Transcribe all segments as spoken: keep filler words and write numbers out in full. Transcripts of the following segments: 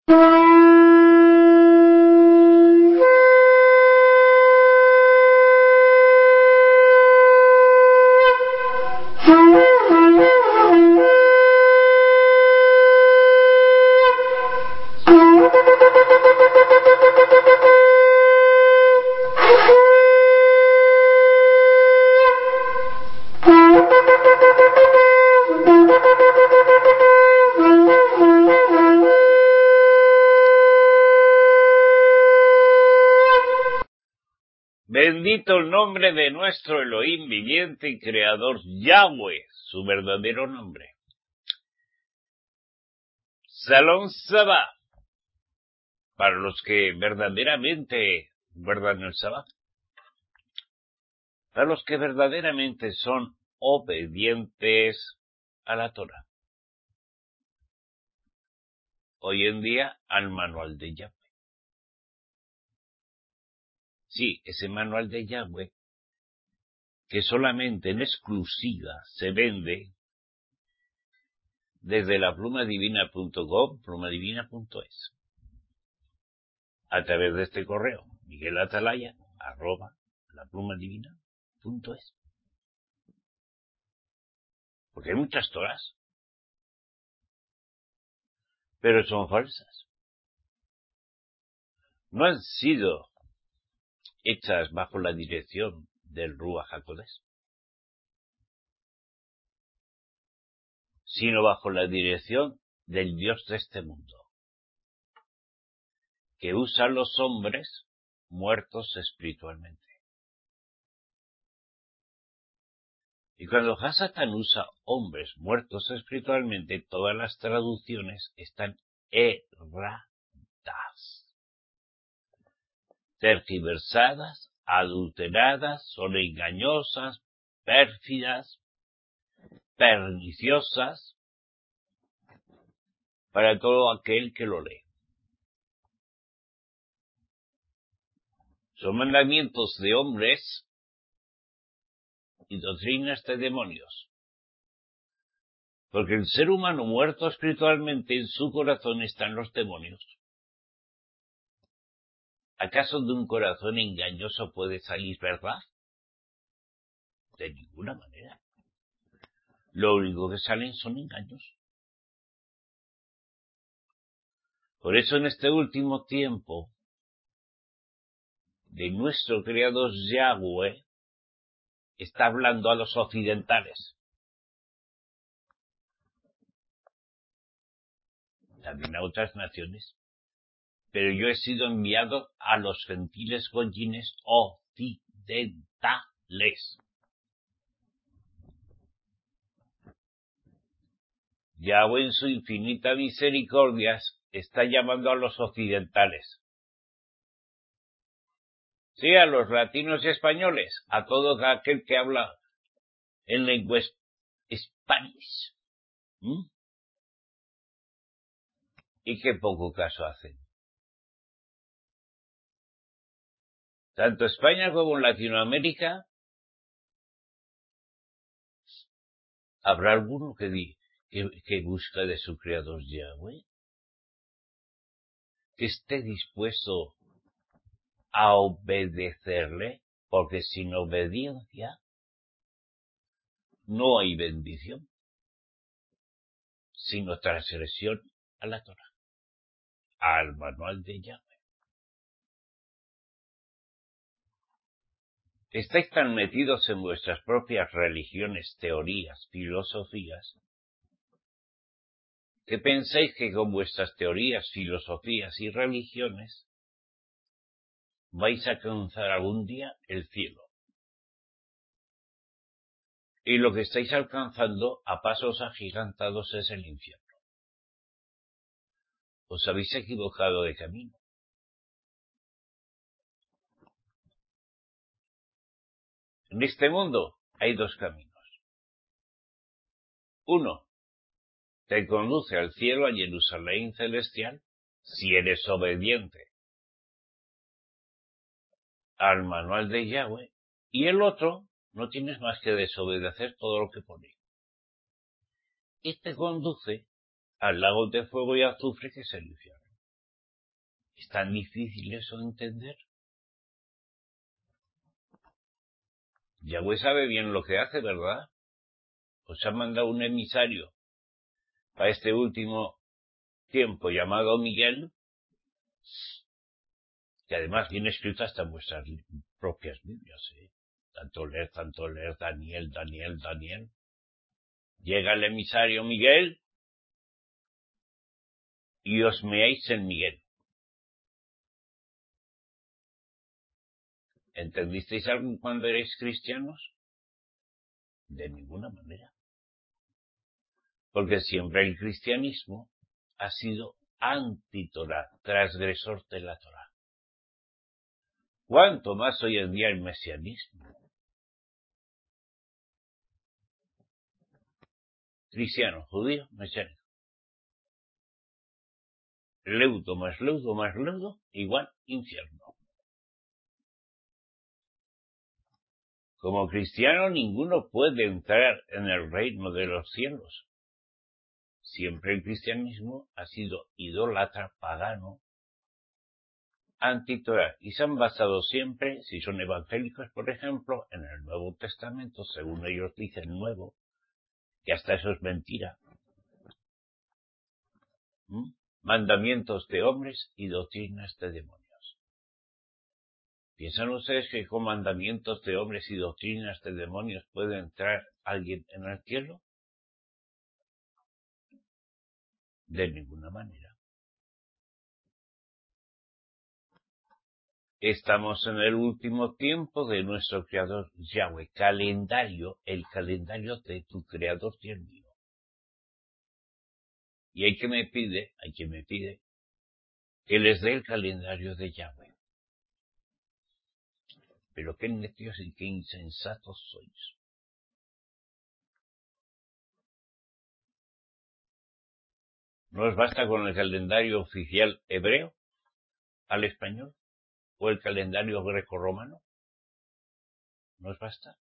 Bendito el nombre de nuestro Elohim viviente y creador, Yahweh, su verdadero nombre. Salón Sabá, para los que verdaderamente guardan el Sabá, para los que verdaderamente son obedientes a la Torah. Hoy en día al manual de Yahweh. Sí, ese manual de Yahweh que solamente en exclusiva se vende desde la pluma divina punto com, pluma divina punto es, a través de este correo, miguelatalaya, arroba, la pluma divina punto es. Porque hay muchas toras, pero son falsas. No han sido hechas bajo la dirección del Ruach HaKodesh, sino bajo la dirección del Dios de este mundo, que usa a los hombres muertos espiritualmente. Y cuando Hasatán usa hombres muertos espiritualmente, todas las traducciones están erradas, tergiversadas, adulteradas, son engañosas, pérfidas, perniciosas para todo aquel que lo lee. Son mandamientos de hombres y doctrinas de demonios. Porque el ser humano muerto espiritualmente, en su corazón están los demonios. ¿Acaso de un corazón engañoso puede salir verdad? De ninguna manera. Lo único que salen son engaños. Por eso en este último tiempo de nuestro Creador Yahweh está hablando a los occidentales. También a otras naciones. Pero yo he sido enviado a los gentiles goyines occidentales. Yahweh en su infinita misericordia está llamando a los occidentales. Sí, a los latinos y españoles, a todo aquel que habla en lengua Spanish. ¿Mm? Y qué poco caso hacen. Tanto España como en Latinoamérica, ¿habrá alguno que, di, que, que busca de su creador Yahweh? Que esté dispuesto a obedecerle, porque sin obediencia no hay bendición, sino transgresión a la Torah, al manual de Yahweh. Estáis tan metidos en vuestras propias religiones, teorías, filosofías, que pensáis que con vuestras teorías, filosofías y religiones vais a alcanzar algún día el cielo. Y lo que estáis alcanzando a pasos agigantados es el infierno. Os habéis equivocado de camino. En este mundo hay dos caminos. Uno, te conduce al cielo, a Jerusalén celestial, si eres obediente al manual de Yahweh. Y el otro, no tienes más que desobedecer todo lo que pone. Y te conduce al lago de fuego y azufre, que es el infierno. ¿Es tan difícil eso de entender? Yahweh sabe bien lo que hace, ¿verdad? Os ha mandado un emisario para este último tiempo llamado Miguel, que además viene escrito hasta en vuestras propias Biblias, ¿eh? Tanto leer, tanto leer, Daniel, Daniel, Daniel. Llega el emisario Miguel y os meáis en Miguel. ¿Entendisteis algo cuando erais cristianos? De ninguna manera. Porque siempre el cristianismo ha sido anti-Torah, transgresor de la Torah. ¿Cuánto más hoy en día el mesianismo? Cristiano, judío, mesiánico. Leudo más leudo más leudo, igual infierno. Como cristiano ninguno puede entrar en el reino de los cielos. Siempre el cristianismo ha sido idólatra, pagano, anti-Torah, y se han basado siempre, si son evangélicos, por ejemplo, en el Nuevo Testamento, según ellos dicen nuevo, que hasta eso es mentira. ¿Mm? Mandamientos de hombres y doctrinas de demonios. ¿Piensan ustedes que con mandamientos de hombres y doctrinas de demonios puede entrar alguien en el cielo? De ninguna manera. Estamos en el último tiempo de nuestro Creador Yahweh. Calendario, el calendario de tu Creador y el mío. Y hay que me pide, hay que me pide, que les dé el calendario de Yahweh. Pero qué necios y qué insensatos sois. ¿No os basta con el calendario oficial hebreo al español? ¿O el calendario grecorromano? ¿No os basta?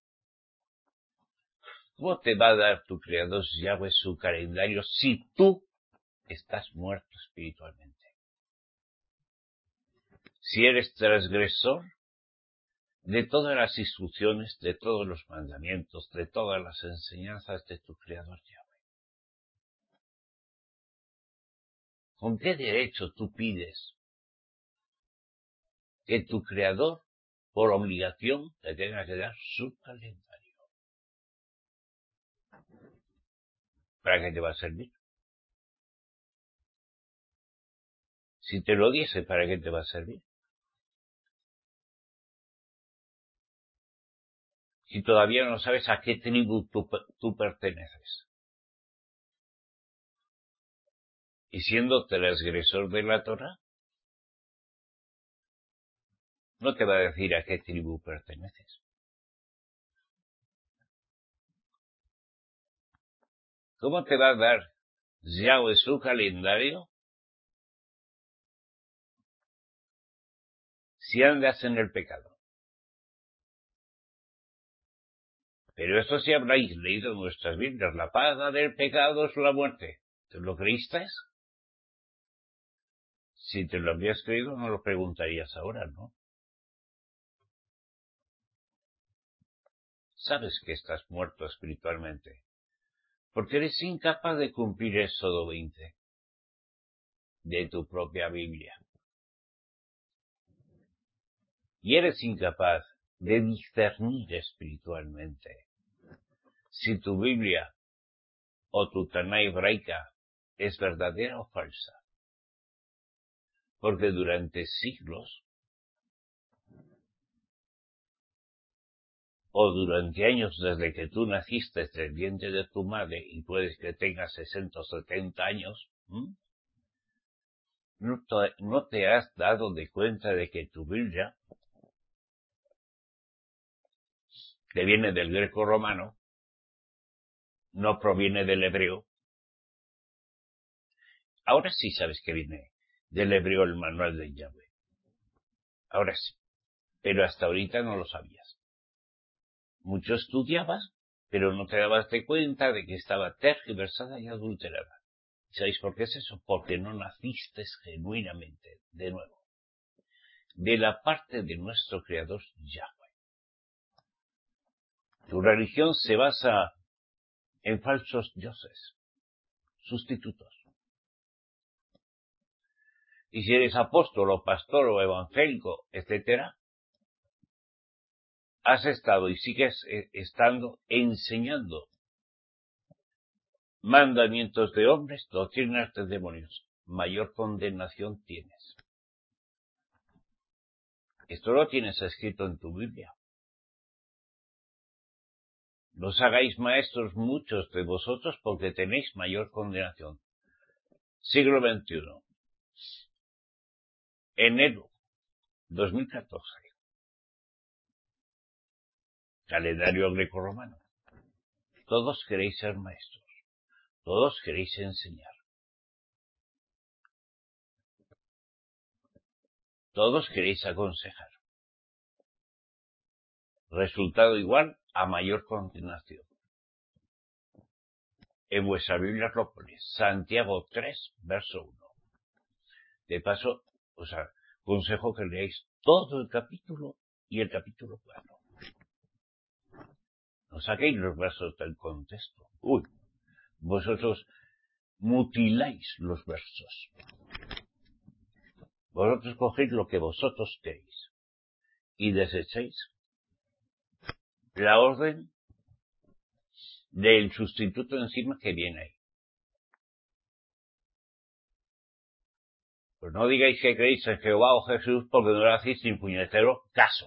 ¿Cómo te va a dar tu Creador Yahweh su calendario si tú estás muerto espiritualmente? Si eres transgresor de todas las instrucciones, de todos los mandamientos, de todas las enseñanzas de tu Creador Yahweh. ¿Con qué derecho tú pides que tu Creador, por obligación, te tenga que dar su calendario? ¿Para qué te va a servir? Si te lo diese, ¿para qué te va a servir? Si todavía no sabes a qué tribu tú, tú perteneces. Y siendo transgresor de la Torah, no te va a decir a qué tribu perteneces. ¿Cómo te va a dar Yahweh su calendario si andas en el pecado? Pero esto si habréis leído en vuestras Biblias, la paga del pecado es la muerte. ¿Te lo creísteis? Si te lo habrías creído, no lo preguntarías ahora, ¿no? Sabes que estás muerto espiritualmente, porque eres incapaz de cumplir Éxodo veinte de tu propia Biblia. Y eres incapaz de discernir espiritualmente si tu Biblia o tu Taná hebraica es verdadera o falsa. Porque durante siglos o durante años desde que tú naciste desde el vientre de tu madre y puedes que tengas sesenta o setenta años, ¿m? no te, no te has dado de cuenta de que tu Biblia, que viene del greco romano, no proviene del hebreo. Ahora sí sabes que viene del hebreo el manual de Yahweh. Ahora sí. Pero hasta ahorita no lo sabías. Mucho estudiabas, pero no te dabas de cuenta de que estaba tergiversada y adulterada. ¿Sabéis por qué es eso? Porque no naciste genuinamente, de nuevo, de la parte de nuestro Creador Yahweh. Tu religión se basa en falsos dioses, sustitutos. Y si eres apóstol o pastor o evangélico, etcétera, has estado y sigues estando enseñando mandamientos de hombres, doctrinas de demonios. Mayor condenación tienes. Esto lo tienes escrito en tu Biblia. No os hagáis maestros muchos de vosotros porque tenéis mayor condenación. Siglo veintiuno. Enero dos mil catorce. Calendario grecorromano. Todos queréis ser maestros. Todos queréis enseñar. Todos queréis aconsejar. Resultado igual a mayor condenación. En vuestra Biblia lo pone. Santiago tres, verso uno. De paso, os aconsejo que leáis todo el capítulo y el capítulo cuatro. No saquéis los versos del contexto. Uy, vosotros mutiláis los versos. Vosotros cogéis lo que vosotros queréis y desechéis la orden del sustituto encima que viene ahí. Pues no digáis que creéis en Jehová o Jesús porque no le hacéis sin puñetero caso.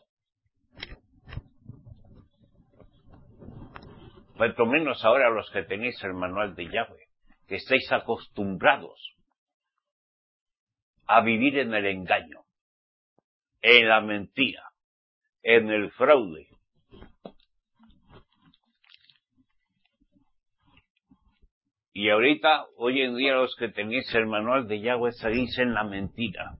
Cuanto menos ahora los que tenéis el manual de Yahweh, que estáis acostumbrados a vivir en el engaño, en la mentira, en el fraude. Y ahorita, hoy en día, los que tenéis el manual de Yahweh seguís en la mentira.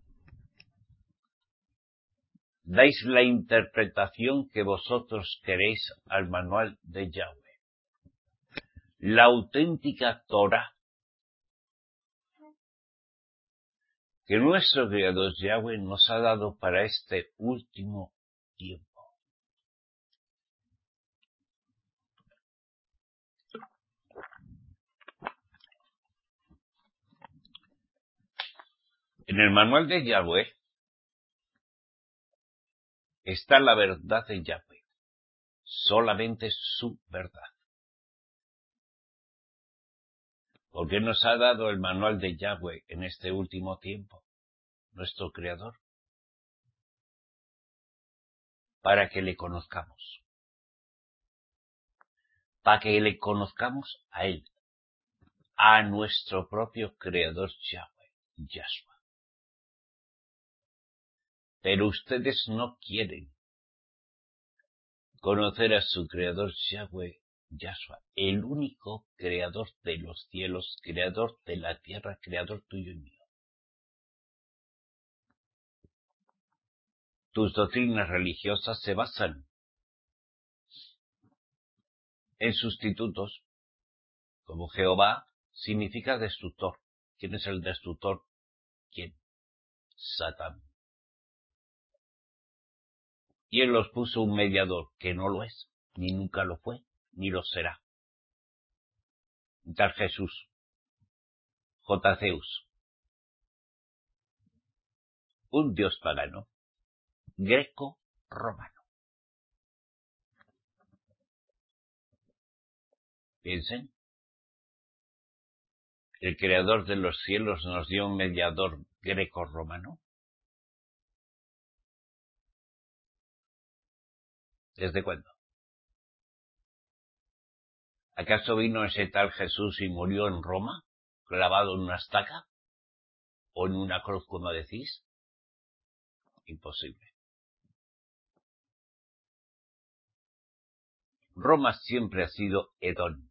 Dais la interpretación que vosotros queréis al manual de Yahweh. La auténtica Torah que nuestro Creador Yahweh nos ha dado para este último tiempo. En el manual de Yahweh está la verdad de Yahweh, solamente su verdad. ¿Por qué nos ha dado el manual de Yahweh en este último tiempo, nuestro Creador? Para que le conozcamos. Para que le conozcamos a Él, a nuestro propio Creador Yahweh, Yahshua. Pero ustedes no quieren conocer a su Creador Yahweh, Yahshua, el único Creador de los cielos, Creador de la tierra, Creador tuyo y mío. Tus doctrinas religiosas se basan en sustitutos, como Jehová significa destructor. ¿Quién es el destructor? ¿Quién? Satán. Y él los puso un mediador, que no lo es, ni nunca lo fue, ni lo será. Tal Jesús, J. Zeus, un dios pagano, greco-romano. Piensen, el creador de los cielos nos dio un mediador greco-romano. ¿Desde cuándo? ¿Acaso vino ese tal Jesús y murió en Roma, clavado en una estaca? ¿O en una cruz, como decís? Imposible. Roma siempre ha sido Edón.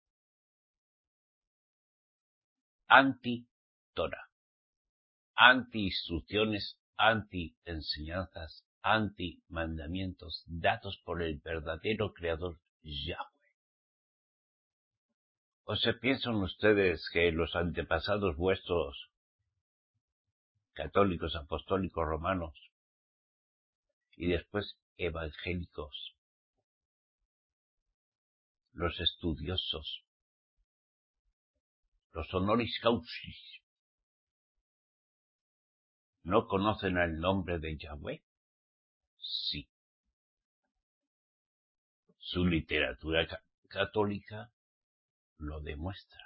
Anti-Torah. Anti-instrucciones, anti-enseñanzas, anti-mandamientos dados por el verdadero Creador Yahweh. ¿O se piensan ustedes que los antepasados vuestros, católicos, apostólicos, romanos, y después evangélicos, los estudiosos, los honoris causa, no conocen el nombre de Yahweh? Sí. Su literatura ca- católica lo demuestra.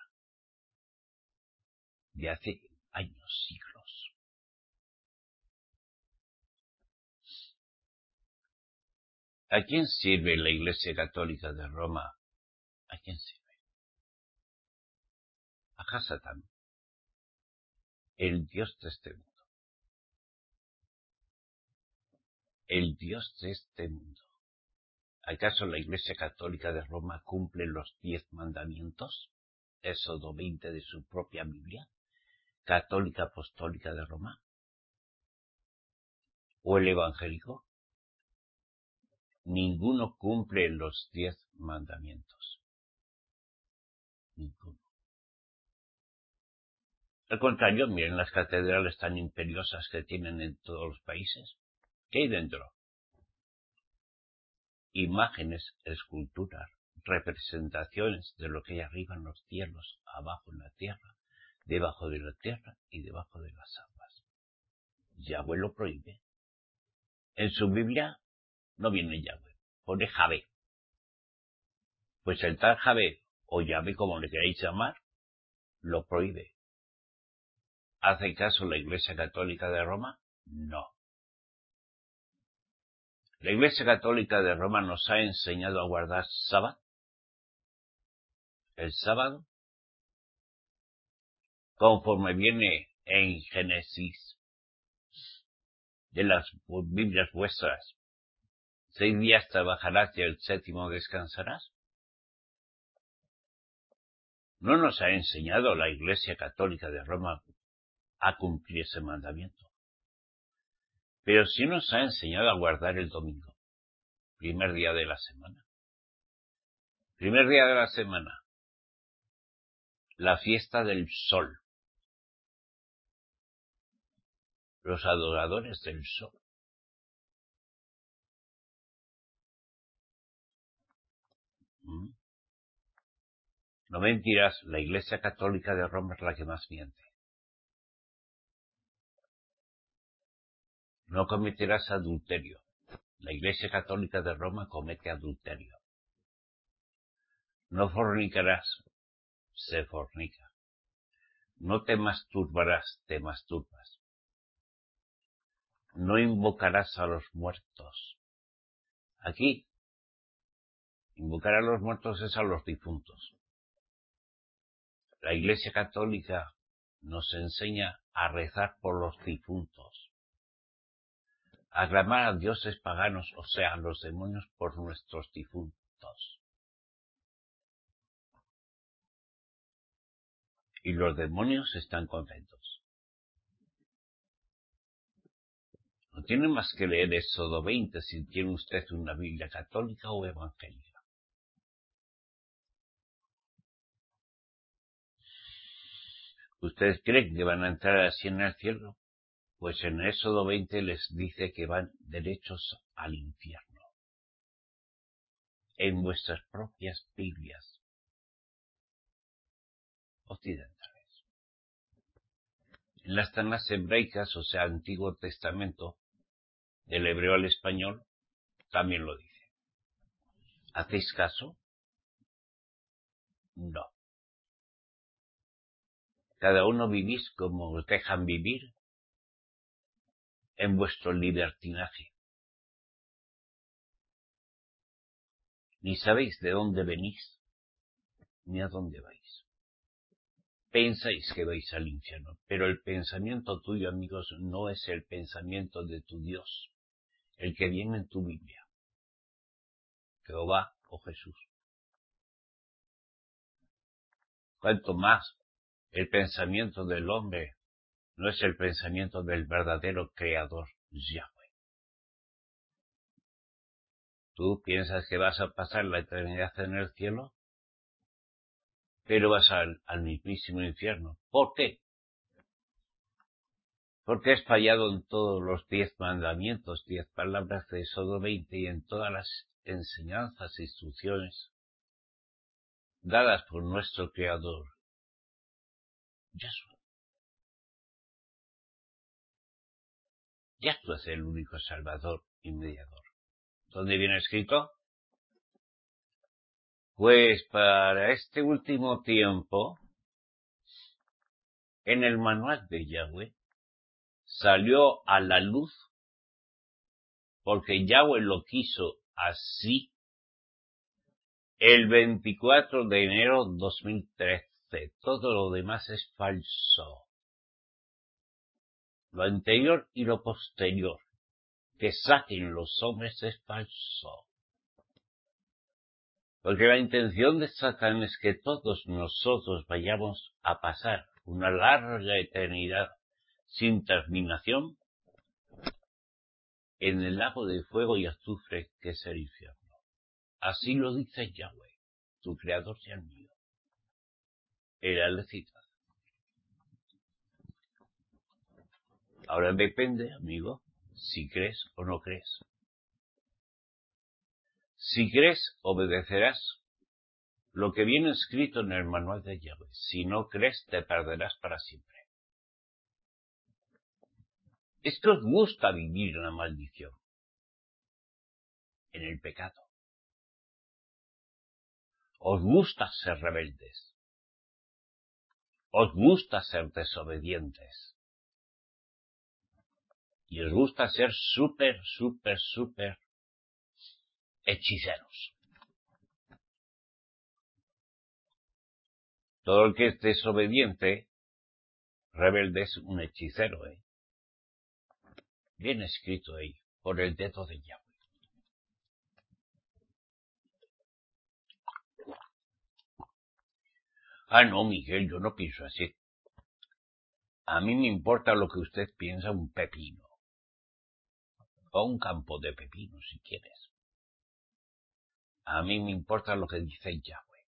De hace años, siglos. ¿A quién sirve la Iglesia Católica de Roma? ¿A quién sirve? A Hasatán, el Dios de este mundo. El Dios de este mundo. ¿Acaso la Iglesia Católica de Roma cumple los diez mandamientos? Éxodo veinte de su propia Biblia. ¿Católica Apostólica de Roma? ¿O el evangélico? Ninguno cumple los diez mandamientos. Ninguno. Al contrario, miren las catedrales tan imperiosas que tienen en todos los países. ¿Qué hay dentro? Imágenes, esculturas, representaciones de lo que hay arriba en los cielos, abajo en la tierra, debajo de la tierra y debajo de las aguas. Yahweh lo prohíbe. En su Biblia no viene Yahweh, pone Javé. Pues el tal Javé, o Yahvé como le queráis llamar, lo prohíbe. ¿Hace caso la Iglesia Católica de Roma? No. La Iglesia Católica de Roma nos ha enseñado a guardar sábado. El sábado, conforme viene en Génesis de las Biblias vuestras, seis días trabajarás y el séptimo descansarás. No nos ha enseñado la Iglesia Católica de Roma a cumplir ese mandamiento. Pero sí nos ha enseñado a guardar el domingo, primer día de la semana. Primer día de la semana, la fiesta del sol. Los adoradores del sol. ¿Mm? No mentirás, la Iglesia Católica de Roma es la que más miente. No cometerás adulterio. La Iglesia Católica de Roma comete adulterio. No fornicarás. Se fornica. No te masturbarás. Te masturbas. No invocarás a los muertos. Aquí, invocar a los muertos es a los difuntos. La Iglesia Católica nos enseña a rezar por los difuntos, a clamar a dioses paganos, o sea, a los demonios, por nuestros difuntos. Y los demonios están contentos. No tiene más que leer Éxodo veinte si tiene usted una Biblia católica o evangélica. ¿Ustedes creen que van a entrar así en el cielo? Pues en Éxodo veinte les dice que van derechos al infierno. En vuestras propias Biblias occidentales. En las tanas hebraicas, o sea, Antiguo Testamento, del hebreo al español, también lo dice. ¿Hacéis caso? No. Cada uno vivís como os dejan vivir en vuestro libertinaje. Ni sabéis de dónde venís, ni a dónde vais. Pensáis que vais al infierno, pero el pensamiento tuyo, amigos, no es el pensamiento de tu Dios, el que viene en tu Biblia. Jehová o Jesús. Cuanto más el pensamiento del hombre no es el pensamiento del verdadero Creador, Yahweh. ¿Tú piensas que vas a pasar la eternidad en el cielo? pero vas al, al mismísimo infierno. ¿Por qué? Porque has fallado en todos los diez mandamientos, diez palabras de Éxodo veinte y en todas las enseñanzas e instrucciones dadas por nuestro Creador, Yahshua. Yahshua es el único Salvador y Mediador. ¿Dónde viene escrito? Pues para este último tiempo, en el manual de Yahweh, salió a la luz, porque Yahweh lo quiso así, el veinticuatro de enero de dos mil trece. Todo lo demás es falso. Lo anterior y lo posterior que saquen los hombres es falso. Porque la intención de Satán es que todos nosotros vayamos a pasar una larga eternidad sin terminación en el lago de fuego y azufre que es el infierno. Así lo dice Yahweh, tu creador y el mío. Era la cita. Ahora depende, amigo, si crees o no crees. Si crees, obedecerás lo que viene escrito en el manual de Yahweh. Si no crees, te perderás para siempre. Es que os gusta vivir en la maldición, en el pecado. Os gusta ser rebeldes. Os gusta ser desobedientes. Y os gusta ser súper, súper, súper hechiceros. Todo el que es desobediente, rebelde, es un hechicero, ¿eh? Bien escrito ahí, por el dedo de Yahweh. Ah, no, Miguel, yo no pienso así. A mí me importa lo que usted piensa un pepino. O un campo de pepino, si quieres. A mí me importa lo que dice Yahweh.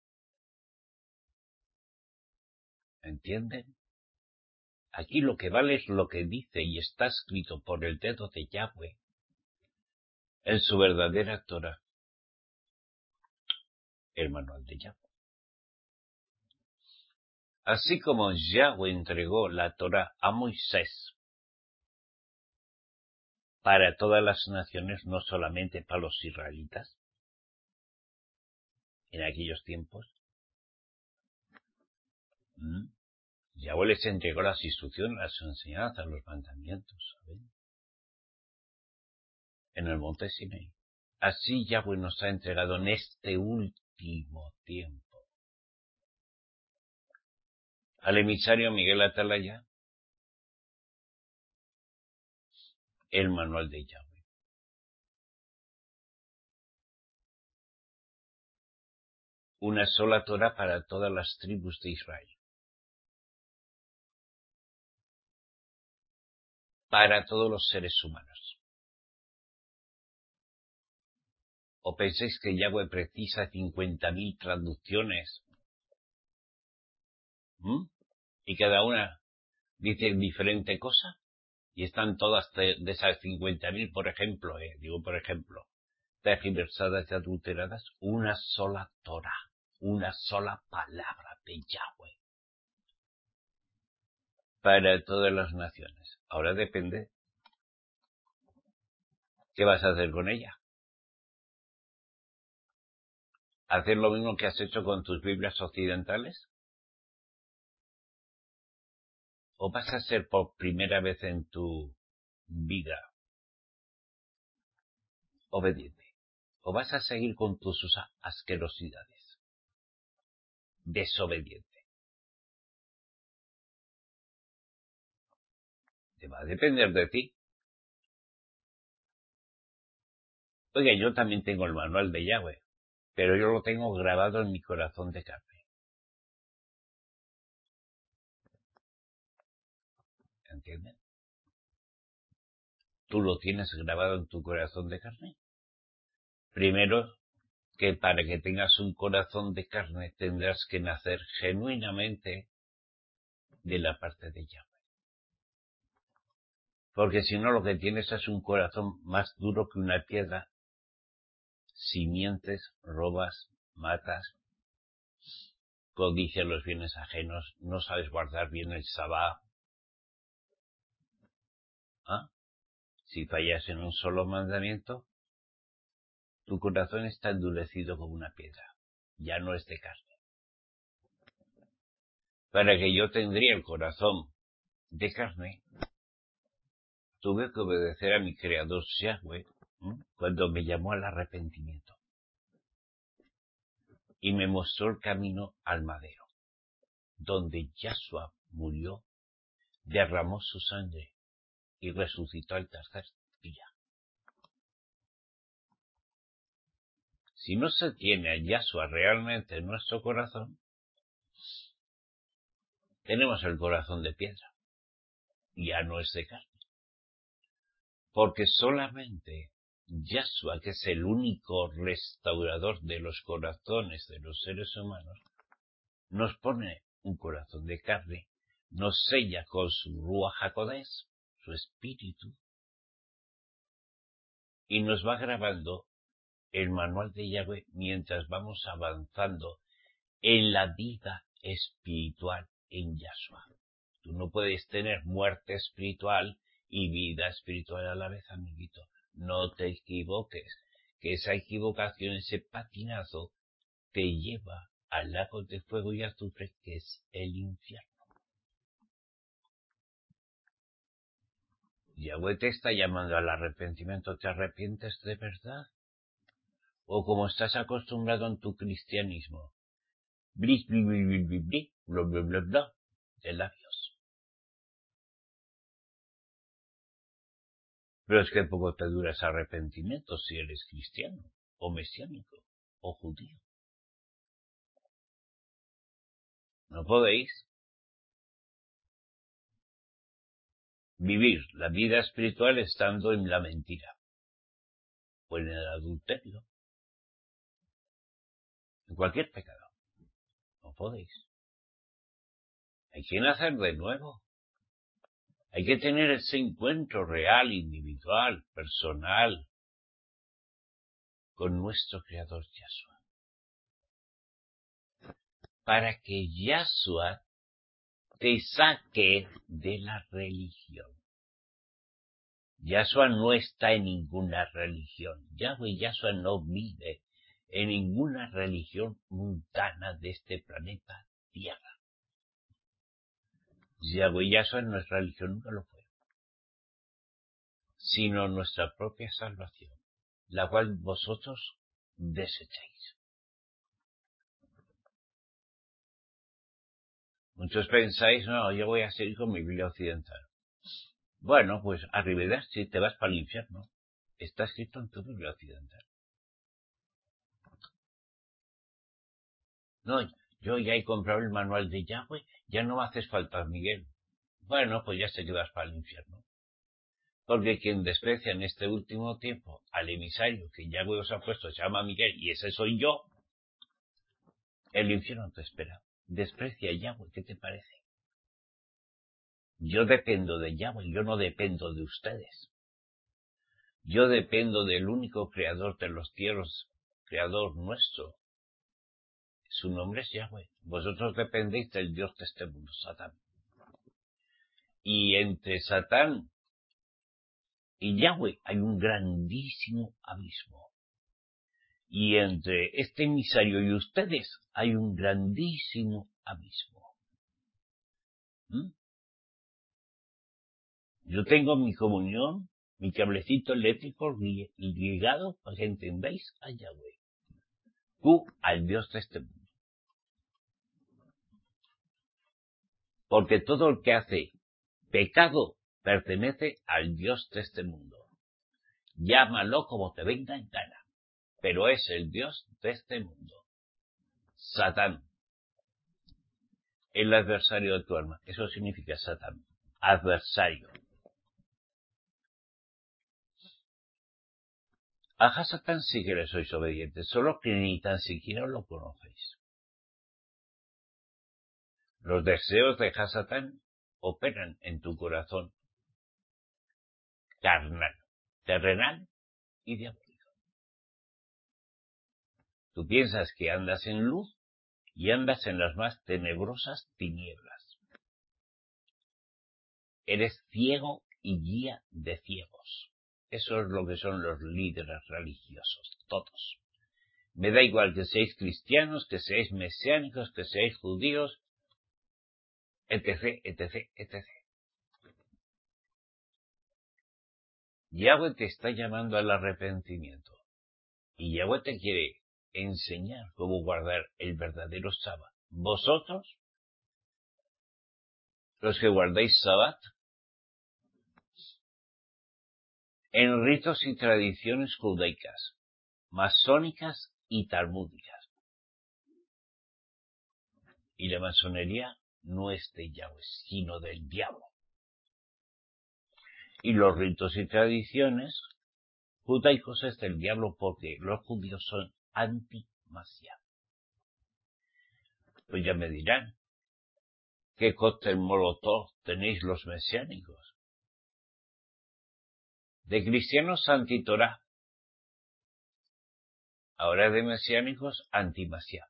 ¿Entienden? Aquí lo que vale es lo que dice y está escrito por el dedo de Yahweh en su verdadera Torah, el manual de Yahweh. Así como Yahweh entregó la Torah a Moisés para todas las naciones, no solamente para los israelitas, en aquellos tiempos, ¿Mm? Yahweh les entregó las instrucciones, las enseñanzas, los mandamientos, ¿saben? En el monte Sinaí. Así Yahweh nos ha entregado en este último tiempo al emisario Miguel Atalaya el manual de Yahweh. Una sola Torah para todas las tribus de Israel. Para todos los seres humanos. ¿O pensáis que Yahweh precisa cincuenta mil traducciones? ¿Mm? Y cada una dice diferente cosa. Y están todas de, de esas cincuenta mil, por ejemplo, eh, digo por ejemplo, tergiversadas y adulteradas, una sola Torah, una sola palabra de Yahweh para todas las naciones. Ahora depende qué vas a hacer con ella. ¿Hacer lo mismo que has hecho con tus Biblias occidentales? ¿O vas a ser por primera vez en tu vida obediente? ¿O vas a seguir con tus asquerosidades? Desobediente. Te va a depender de ti. Oiga, yo también tengo el manual de Yahweh, pero yo lo tengo grabado en mi corazón de carne. ¿Entienden? ¿Tú lo tienes grabado en tu corazón de carne? Primero, que para que tengas un corazón de carne tendrás que nacer genuinamente de la parte de Yahweh. Porque si no, lo que tienes es un corazón más duro que una piedra. Si mientes, robas, matas, codicias los bienes ajenos, no sabes guardar bien el sabá. ¿Ah? Si fallas en un solo mandamiento, tu corazón está endurecido como una piedra. Ya no es de carne. Para que yo tendría el corazón de carne, tuve que obedecer a mi creador Yahweh, ¿eh? Cuando me llamó al arrepentimiento y me mostró el camino al madero, donde Yahshua murió, derramó su sangre y resucitó al tercer día. Si no se tiene a Yahshua realmente en nuestro corazón, tenemos el corazón de piedra, ya no es de carne. Porque solamente Yahshua, que es el único restaurador de los corazones de los seres humanos, nos pone un corazón de carne, nos sella con su Ruach HaKodesh, su espíritu, y nos va grabando el manual de Yahweh mientras vamos avanzando en la vida espiritual en Yahshua. Tú no puedes tener muerte espiritual y vida espiritual a la vez, amiguito. No te equivoques, que esa equivocación, ese patinazo, te lleva al lago de fuego y azufre, que es el infierno. Yahweh te está llamando al arrepentimiento. ¿Te arrepientes de verdad? O como estás acostumbrado en tu cristianismo, blis, blis, blis, blis, blis, blis, bla, bla, bla, bla, de labios. Pero es que poco te dura ese arrepentimiento si eres cristiano, o mesiánico, o judío. No podéis vivir la vida espiritual estando en la mentira, o en el adulterio, en cualquier pecado. No podéis. Hay que nacer de nuevo. Hay que tener ese encuentro real, individual, personal, con nuestro Creador Yahshua. Para que Yahshua te saque de la religión. Yahshua no está en ninguna religión. Yahweh Yahshua no vive en ninguna religión mundana de este planeta Tierra. Yahweh Yahshua no es religión, nunca lo fue, sino nuestra propia salvación, la cual vosotros desecháis. Muchos pensáis, no, yo voy a seguir con mi Biblia occidental. Bueno, pues arrivederci, te vas para el infierno. Está escrito en tu Biblia occidental. No, yo ya he comprado el manual de Yahweh, ya no haces falta, Miguel. Bueno, pues ya sé que vas para el infierno. Porque quien desprecia en este último tiempo al emisario que Yahweh os ha puesto, se llama Miguel, y ese soy yo, el infierno te espera. Desprecia a Yahweh, ¿qué te parece? Yo dependo de Yahweh, yo no dependo de ustedes. Yo dependo del único creador de los cielos, creador nuestro. Su nombre es Yahweh. Vosotros dependéis del Dios de este mundo, Satán. Y entre Satán y Yahweh hay un grandísimo abismo. Y entre este emisario y ustedes hay un grandísimo abismo. ¿Mm? Yo tengo mi comunión, mi cablecito eléctrico ligado para que entendáis a Yahweh. Tú al Dios de este mundo. Porque todo el que hace pecado pertenece al Dios de este mundo. Llámalo como te venga en gana, pero es el Dios de este mundo. Satán, el adversario de tu alma. Eso significa Satán, adversario. A Hasatán sí que le sois obedientes, solo que ni tan siquiera lo conocéis. Los deseos de Hasatán operan en tu corazón carnal, terrenal y diabólico. Tú piensas que andas en luz y andas en las más tenebrosas tinieblas. Eres ciego y guía de ciegos. Eso es lo que son los líderes religiosos, todos. Me da igual que seáis cristianos, que seáis mesiánicos, que seáis judíos, etc, etc, etc. Yahweh te está llamando al arrepentimiento. Y Yahweh te quiere enseñar cómo guardar el verdadero sábado. Vosotros, los que guardáis sábado, en ritos y tradiciones judaicas, masónicas y talmúdicas. Y la masonería no es de Yahweh, sino del diablo. Y los ritos y tradiciones judaicos es del diablo porque los judíos son anti-Mashiach. Pues ya me dirán, ¿qué cóctel molotov tenéis los mesiánicos? De cristianos anti-Torah, ahora de mesiánicos anti-Mashiach.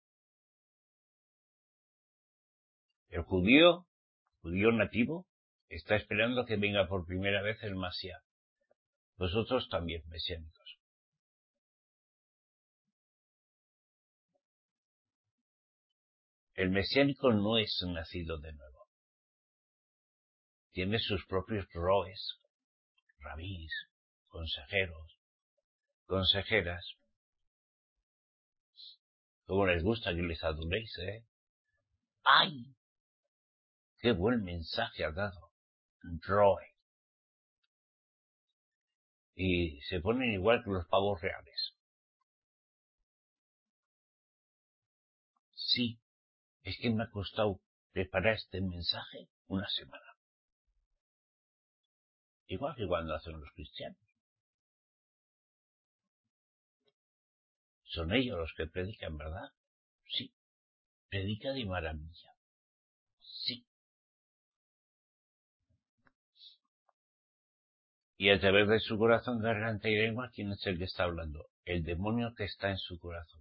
El judío, judío nativo, está esperando que venga por primera vez el Mashiach. Vosotros también, mesiánicos. El mesiánico no es nacido de nuevo. Tiene sus propios roes, rabís, consejeros, consejeras. Como les gusta que les aduléis, ¿eh? ¡Ay! ¡Qué buen mensaje ha dado! Roe. Y se ponen igual que los pavos reales. Sí, es que me ha costado preparar este mensaje una semana. Igual que cuando hacen los cristianos. Son ellos los que predican, ¿verdad? Sí. Predica de maravilla. Sí. Y a través de su corazón, garganta y lengua, ¿quién es el que está hablando? El demonio que está en su corazón.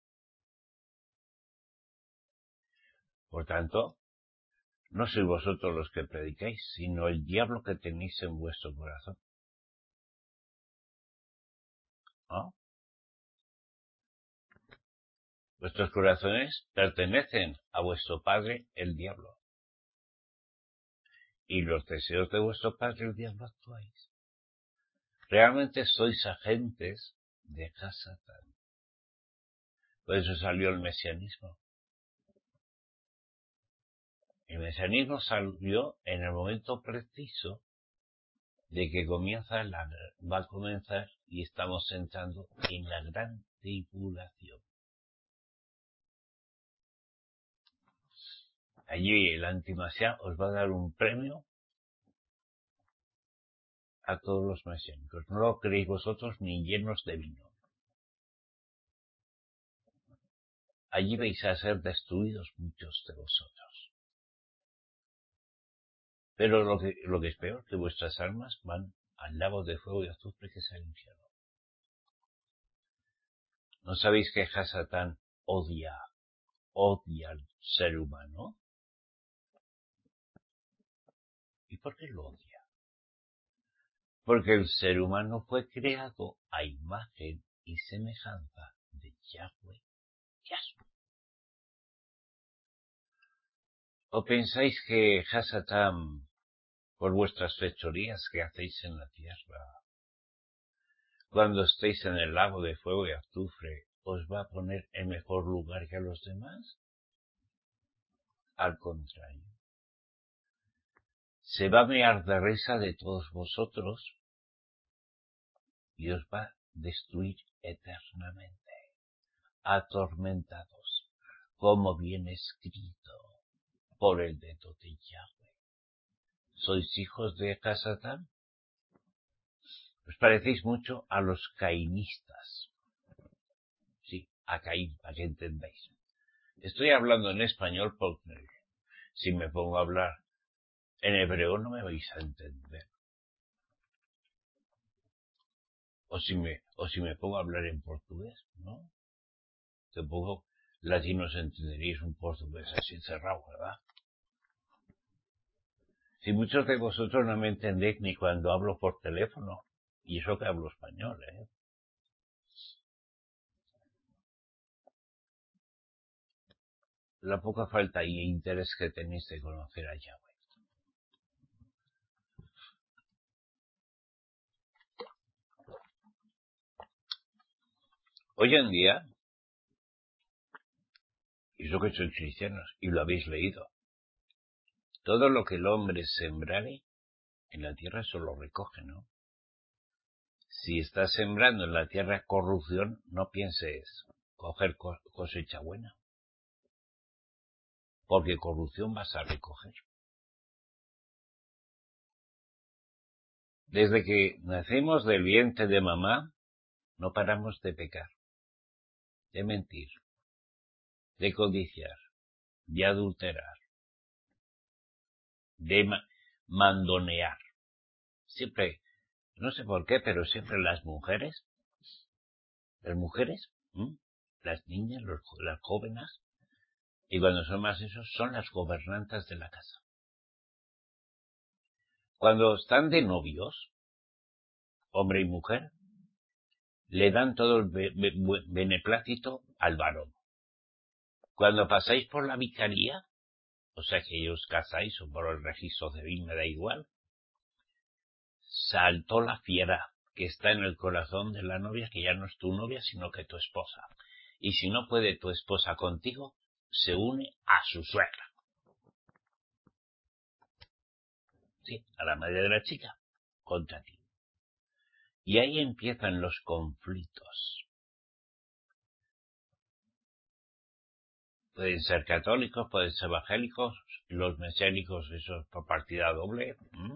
Por tanto, no sois vosotros los que predicáis, sino el diablo que tenéis en vuestro corazón. ¿No? Vuestros corazones pertenecen a vuestro padre, el diablo. Y los deseos de vuestro padre, el diablo, actuáis. Realmente sois agentes de Hasatán. Por eso salió el mesianismo. El mesianismo salió en el momento preciso de que comienza la, va a comenzar y estamos entrando en la gran tribulación. Allí el antimasiá os va a dar un premio a todos los mesiánicos. No lo creéis vosotros ni llenos de vino. Allí vais a ser destruidos muchos de vosotros. Pero lo que, lo que es peor, que vuestras almas van al lago de fuego y azufre que es el infierno. ¿No sabéis que Hasatán odia, odia al ser humano? ¿Y por qué lo odia? Porque el ser humano fue creado a imagen y semejanza de Yahweh Yahshua. ¿O pensáis que Hasatán, por vuestras fechorías que hacéis en la tierra, cuando estéis en el lago de fuego y azufre, os va a poner en mejor lugar que a los demás? Al contrario. Se va a mear de risa de todos vosotros y os va a destruir eternamente, atormentados, como viene escrito por el dedo de Yahweh. ¿Sois hijos de Hasatán? Os parecéis mucho a los cainistas. Sí, a Caín, para que entendáis. Estoy hablando en español porque si me pongo a hablar en hebreo no me vais a entender. O si me, o si me pongo a hablar en portugués, ¿no? Tampoco latinos entenderéis un portugués así cerrado, ¿verdad? Si muchos de vosotros no me entendéis ni cuando hablo por teléfono, y eso que hablo español, ¿eh? La poca falta y interés que tenéis de conocer a Yahweh. Hoy en día, y eso que sois cristianos, y lo habéis leído, todo lo que el hombre sembrare en la tierra eso lo recoge, ¿no? Si estás sembrando en la tierra corrupción, no pienses coger cosecha buena, porque corrupción vas a recoger. Desde que nacemos del vientre de mamá, no paramos de pecar, de mentir, de codiciar, de adulterar, de ma mandonear. Siempre, no sé por qué, pero siempre las mujeres, las mujeres, ¿m? las niñas, los, las jóvenes, y cuando son más esos, son las gobernantas de la casa. Cuando están de novios, hombre y mujer, le dan todo el be be beneplácito al varón. Cuando pasáis por la vicaría, o sea que os casáis o por el registro civil, me da igual, saltó la fiera que está en el corazón de la novia, que ya no es tu novia, sino que tu esposa. Y si no puede tu esposa contigo, se une a su suegra. Sí, a la madre de la chica, contra ti. Y ahí empiezan los conflictos. Pueden ser católicos, pueden ser evangélicos, los mesiánicos, esos por partida doble. ¿Mm?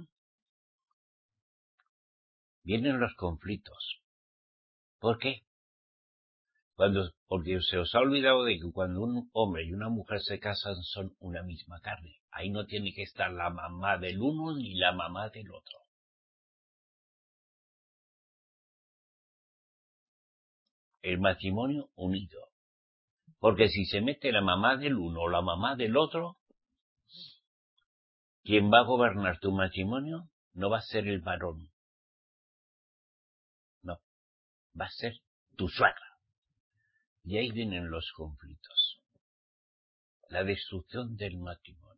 Vienen los conflictos. ¿Por qué? Cuando, porque se os ha olvidado de que cuando un hombre y una mujer se casan son una misma carne. Ahí no tiene que estar la mamá del uno ni la mamá del otro. El matrimonio unido. Porque si se mete la mamá del uno o la mamá del otro, quien va a gobernar tu matrimonio no va a ser el varón. No, va a ser tu suegra. Y ahí vienen los conflictos. La destrucción del matrimonio.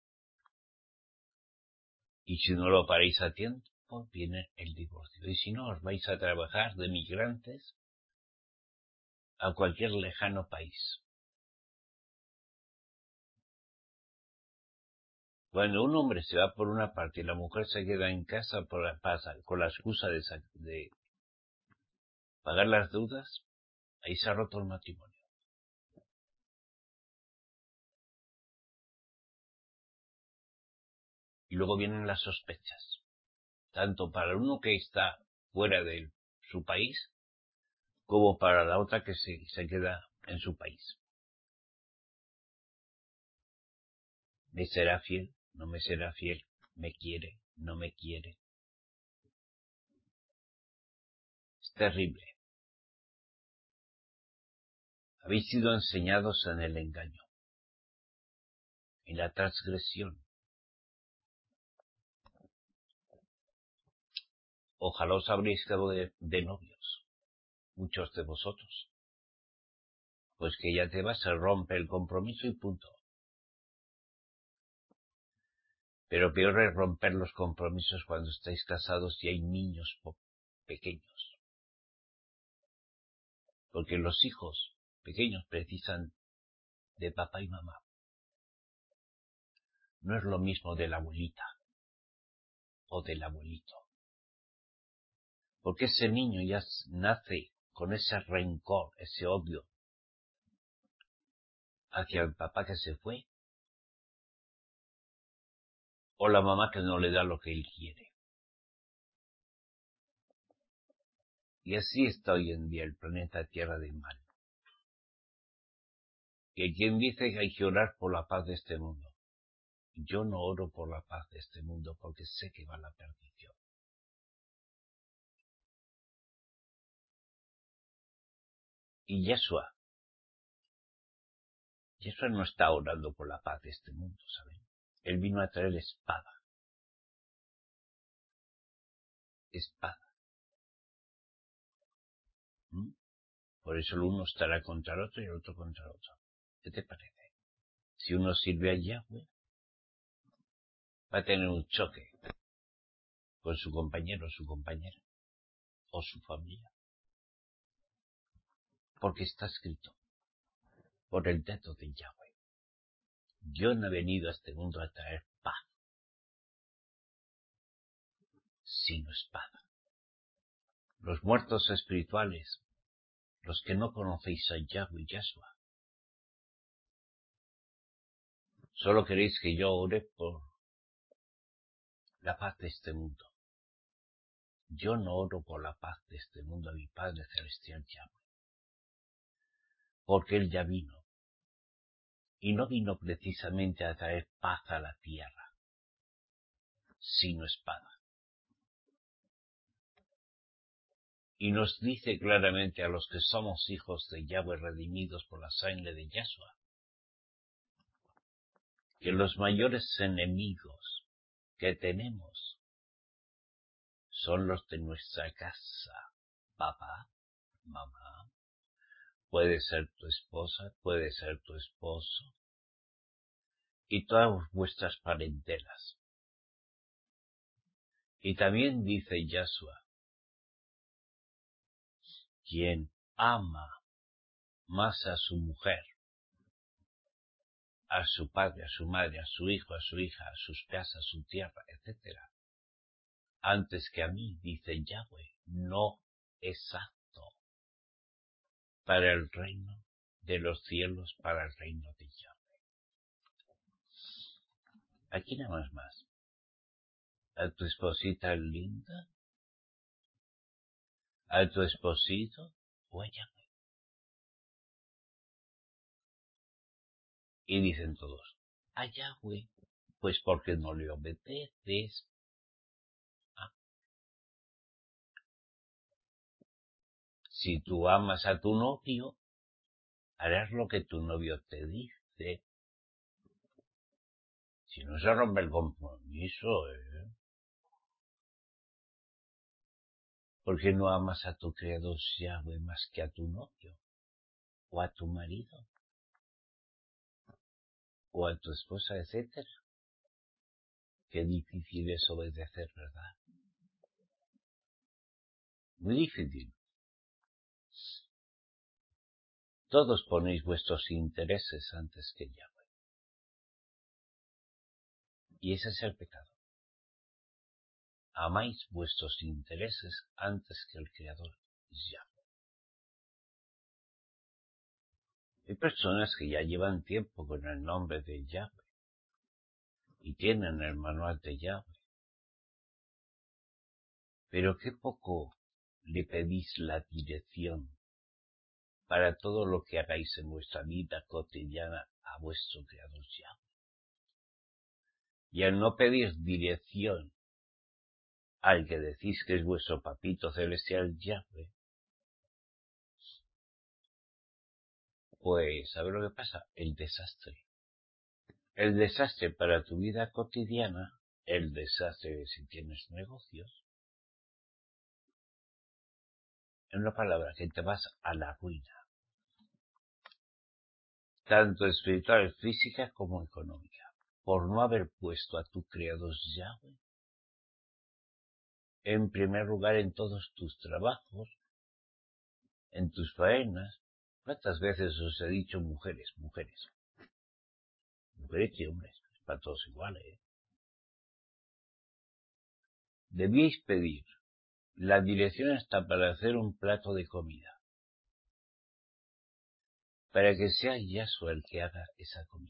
Y si no lo paráis a tiempo, viene el divorcio. Y si no, os vais a trabajar de migrantes a cualquier lejano país. Cuando un hombre se va por una parte y la mujer se queda en casa por la pasa, con la excusa de, de pagar las deudas, ahí se ha roto el matrimonio. Y luego vienen las sospechas, tanto para uno que está fuera de su país, como para la otra que se, se queda en su país. ¿Me será fiel? ¿No me será fiel? ¿Me quiere? ¿No me quiere? Es terrible. Habéis sido enseñados en el engaño, en la transgresión. Ojalá os habréis quedado de, de novios, muchos de vosotros. Pues que ya te vas, se rompe el compromiso y punto. Pero peor es romper los compromisos cuando estáis casados y hay niños pequeños. Porque los hijos pequeños precisan de papá y mamá. No es lo mismo de la abuelita o del abuelito. Porque ese niño ya nace con ese rencor, ese odio hacia el papá que se fue o la mamá que no le da lo que él quiere. Y así está hoy en día el planeta Tierra de mal. Que quien dice que hay que orar por la paz de este mundo. Yo no oro por la paz de este mundo porque sé que va a la perdición. Y Yeshua, Yeshua no está orando por la paz de este mundo, ¿saben? Él vino a traer espada. Espada. ¿Mm? Por eso el uno estará contra el otro y el otro contra el otro. ¿Qué te parece? Si uno sirve a Yahweh, va a tener un choque con su compañero o su compañera, o su familia. Porque está escrito, por el dedo de Yahweh. Yo no he venido a este mundo a traer paz, sino espada. Los muertos espirituales, los que no conocéis a Yahweh y Yahshua, solo queréis que yo ore por la paz de este mundo. Yo no oro por la paz de este mundo a mi Padre Celestial Yahweh, porque Él ya vino, y no vino precisamente a traer paz a la tierra, sino espada. Y nos dice claramente a los que somos hijos de Yahweh redimidos por la sangre de Yahshua, que los mayores enemigos que tenemos son los de nuestra casa. Papá, mamá, puede ser tu esposa, puede ser tu esposo, y todas vuestras parentelas. Y también dice Yahshua, quien ama más a su mujer, a su padre, a su madre, a su hijo, a su hija, a sus casas, a su tierra, etcétera, antes que a mí, dice Yahweh, no es apto para el reino de los cielos, para el reino de Yahweh. ¿A quién amas más? ¿A tu esposita linda? ¿A tu esposito? ¿O a Yahweh? Y dicen todos, a Yahweh, pues porque no le obedeces. Ah. Si tú amas a tu novio, harás lo que tu novio te dice. Si no se rompe el compromiso, ¿eh? ¿Por qué no amas a tu creador Yahweh más que a tu novio? ¿O a tu marido? ¿O a tu esposa, etcétera? Qué difícil es obedecer, ¿verdad? Muy difícil. Todos ponéis vuestros intereses antes que Yahweh. Y ese es el pecado. Amáis vuestros intereses antes que el Creador Yahweh. Hay personas que ya llevan tiempo con el nombre de Yahweh y tienen el manual de Yahweh. Pero qué poco le pedís la dirección para todo lo que hagáis en vuestra vida cotidiana a vuestro Creador Yahweh. Y al no pedir dirección al que decís que es vuestro papito celestial Yahweh, pues, ¿sabes lo que pasa? El desastre. El desastre para tu vida cotidiana, el desastre si tienes negocios, en una palabra, que te vas a la ruina. Tanto espiritual, física como económica. Por no haber puesto a tu Creador Yahweh en primer lugar en todos tus trabajos, en tus faenas. ¿Cuántas veces os he dicho mujeres, mujeres? Mujeres y hombres, es para todos iguales, ¿eh? Debíais pedir la dirección hasta para hacer un plato de comida, para que sea Yahshua el que haga esa comida.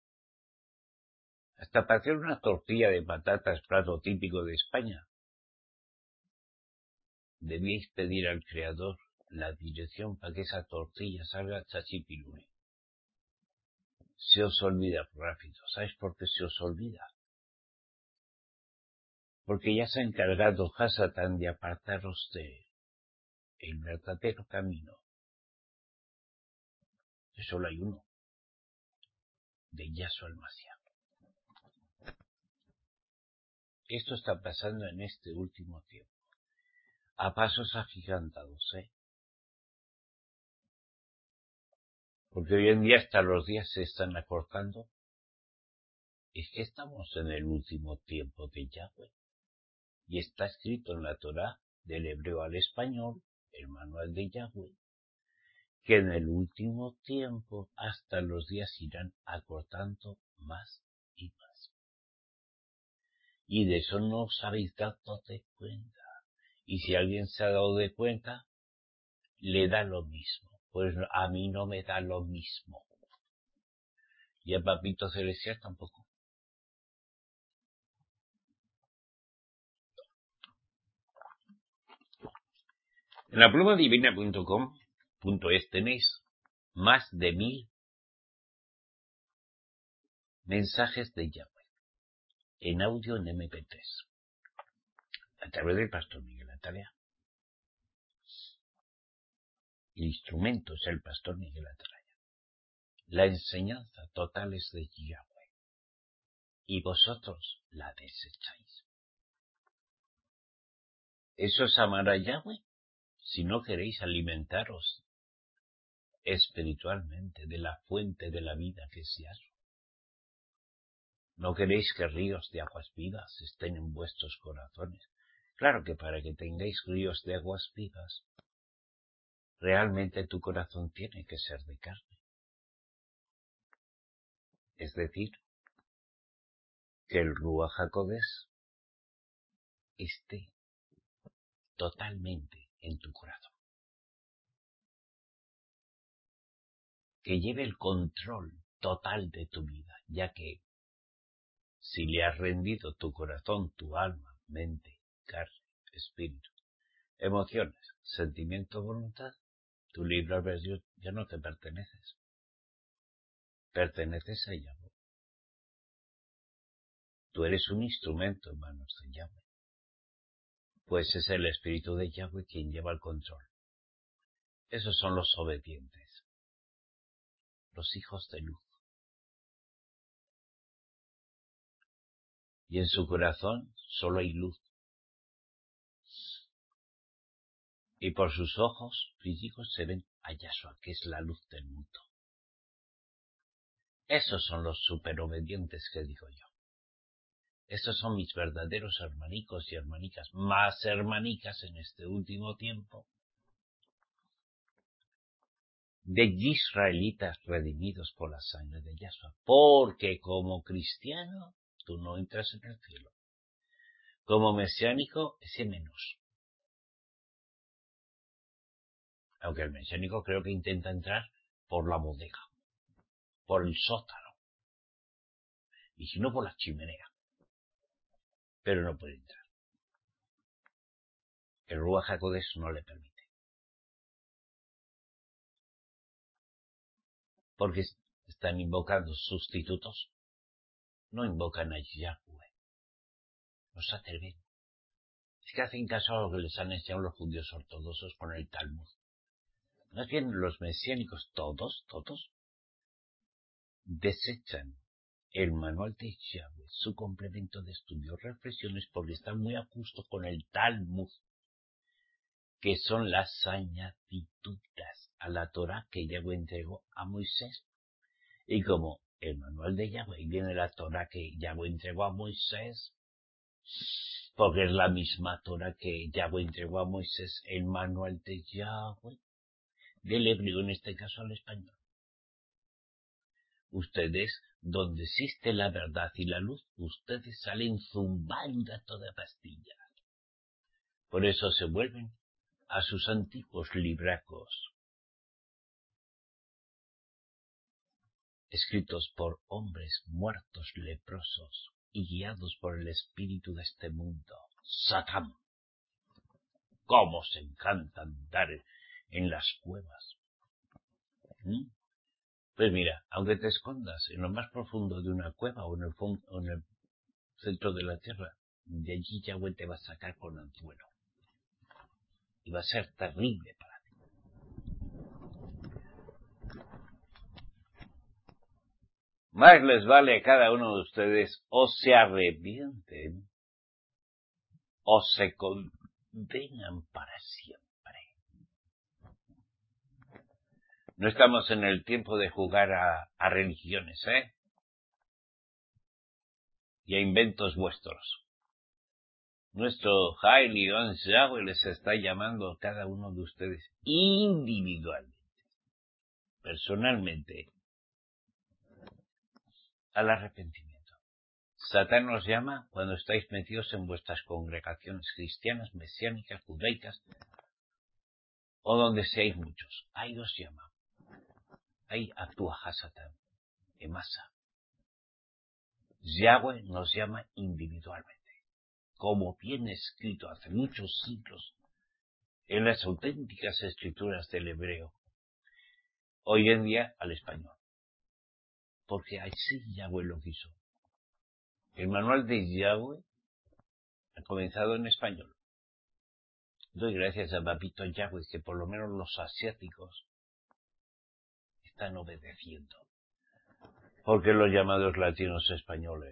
Hasta para hacer una tortilla de patatas, plato típico de España, debíais pedir al Creador la dirección para que esa tortilla salga chachipilune. Se os olvida rápido. ¿Sabes por qué se os olvida? Porque ya se ha encargado Hasatán de apartaros de el verdadero camino. Que solo hay uno. De Yahshua el Mashiach. Esto está pasando en este último tiempo. A pasos agigantados, ¿eh? Porque hoy en día hasta los días se están acortando. Es que estamos en el último tiempo de Yahweh. Y está escrito en la Torá, del hebreo al español, el manual de Yahweh, que en el último tiempo hasta los días irán acortando más y más. Y de eso no os habéis dado de cuenta. Y si alguien se ha dado de cuenta, le da lo mismo. Pues a mí no me da lo mismo. Y a Papito Celestial tampoco. En la pluma divina punto com punto es tenéis más de mil mensajes de Yahweh en audio en eme pe tres a través del pastor Miguel Atalaya. El instrumento es el pastor Miguel Atalaya. La enseñanza total es de Yahweh y vosotros la desecháis. ¿Eso es amar a Yahweh? Si no queréis alimentaros espiritualmente de la fuente de la vida que es Yahshua. No queréis que ríos de aguas vivas estén en vuestros corazones. Claro que para que tengáis ríos de aguas vivas, realmente tu corazón tiene que ser de carne. Es decir, que el Ruach HaKodesh esté totalmente en tu corazón. Que lleve el control total de tu vida, ya que si le has rendido tu corazón, tu alma, mente, carne, espíritu, emociones, sentimiento, voluntad, tu libre albedrío ya no te perteneces. Perteneces a Yahweh. Tú eres un instrumento en manos de Yahweh. Pues es el Espíritu de Yahweh quien lleva el control. Esos son los obedientes, los hijos de luz. Y en su corazón solo hay luz. Y por sus ojos físicos se ven a Yahshua, que es la luz del mundo. Esos son los superobedientes que digo yo. Estos son mis verdaderos hermanicos y hermanicas, más hermanicas en este último tiempo, de israelitas redimidos por la sangre de Yahshua. Porque como cristiano, tú no entras en el cielo. Como mesiánico, ese menos. Aunque el mesiánico creo que intenta entrar por la bodega, por el sótano, y si no por la chimenea. Pero no puede entrar. El Ruach HaKodesh no le permite. Porque están invocando sustitutos. No invocan a Yahweh. No se atreven. Es que hacen caso a lo que les han enseñado los judíos ortodoxos con el Talmud. Más bien los mesiánicos, todos, todos, desechan el manual de Yahweh, su complemento de estudio, reflexiones, porque están muy a gusto con el Talmud, que son las añadiduras a la Torah que Yahweh entregó a Moisés. Y como el manual de Yahweh viene la Torah que Yahweh entregó a Moisés, porque es la misma Torah que Yahweh entregó a Moisés, el manual de Yahweh, del hebreo en este caso al español. Ustedes, donde existe la verdad y la luz, ustedes salen zumbando a toda pastilla. Por eso se vuelven a sus antiguos libracos, escritos por hombres muertos leprosos y guiados por el espíritu de este mundo, Satán. cómo os encanta andar en las cuevas. ¿Mm? Pues mira, aunque te escondas en lo más profundo de una cueva o en el, fondo, o en el centro de la tierra, de allí Yahweh te va a sacar con anzuelo. Y va a ser terrible para ti. Más les vale a cada uno de ustedes o se arrepienten o se condenan para siempre. No estamos en el tiempo de jugar a, a religiones, ¿eh? Y a inventos vuestros. Nuestro Haile Yahweh les está llamando a cada uno de ustedes individualmente, personalmente, al arrepentimiento. Satán nos llama cuando estáis metidos en vuestras congregaciones cristianas, mesiánicas, judaicas, o donde seáis muchos. Ahí os llama. Ahí actúa Satán, en masa. Yahweh nos llama individualmente, como viene escrito hace muchos siglos en las auténticas escrituras del hebreo, hoy en día al español. Porque así Yahweh lo quiso. El manual de Yahweh ha comenzado en español. Doy gracias a Papito Yahweh que por lo menos los asiáticos están obedeciendo. Porque los llamados latinos españoles,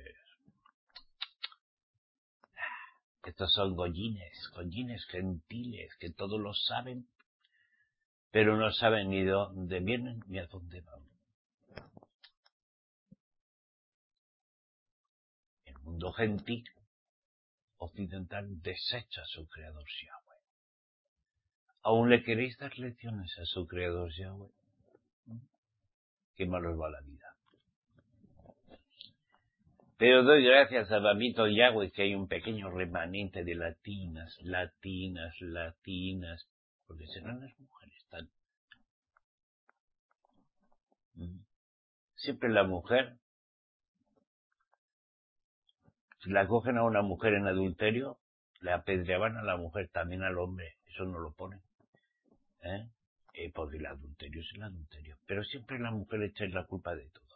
estos son gollines, gollines gentiles, que todos lo saben, pero no saben ni de dónde vienen ni a dónde van. El mundo gentil occidental desecha a su creador Yahweh. ¿Aún le queréis dar lecciones a su creador Yahweh? Qué mal os va la vida. Pero doy gracias a Babito Yahweh que hay un pequeño remanente de latinas, latinas, latinas, porque serán las mujeres tan... Siempre la mujer, si la cogen a una mujer en adulterio, le apedreaban a la mujer, también al hombre, eso no lo ponen, ¿eh? Eh, porque el adulterio es el adulterio, pero siempre la mujer echa la culpa de todo.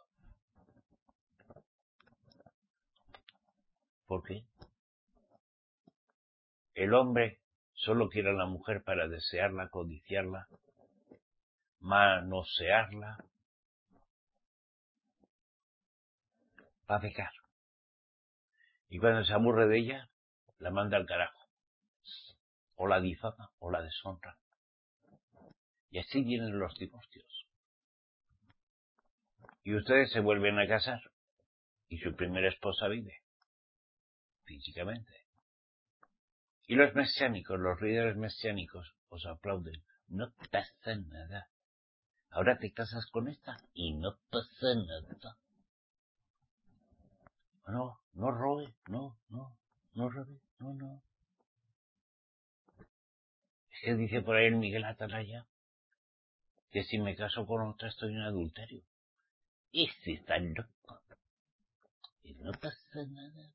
¿Por qué? El hombre solo quiere a la mujer para desearla, codiciarla, manosearla, para pecar. Y cuando se aburre de ella, la manda al carajo. O la difama, o la deshonra. Y así vienen los divorcios. Y ustedes se vuelven a casar. Y su primera esposa vive. Físicamente. Y los mesiánicos, los líderes mesiánicos, os aplauden. No pasa nada. Ahora te casas con esta y no pasa nada. No, no robe, no, no, no robe, no, no. Es que dice por ahí el Miguel Atalaya que si me caso con otra estoy en adulterio. Y si está loco. Y no pasa nada.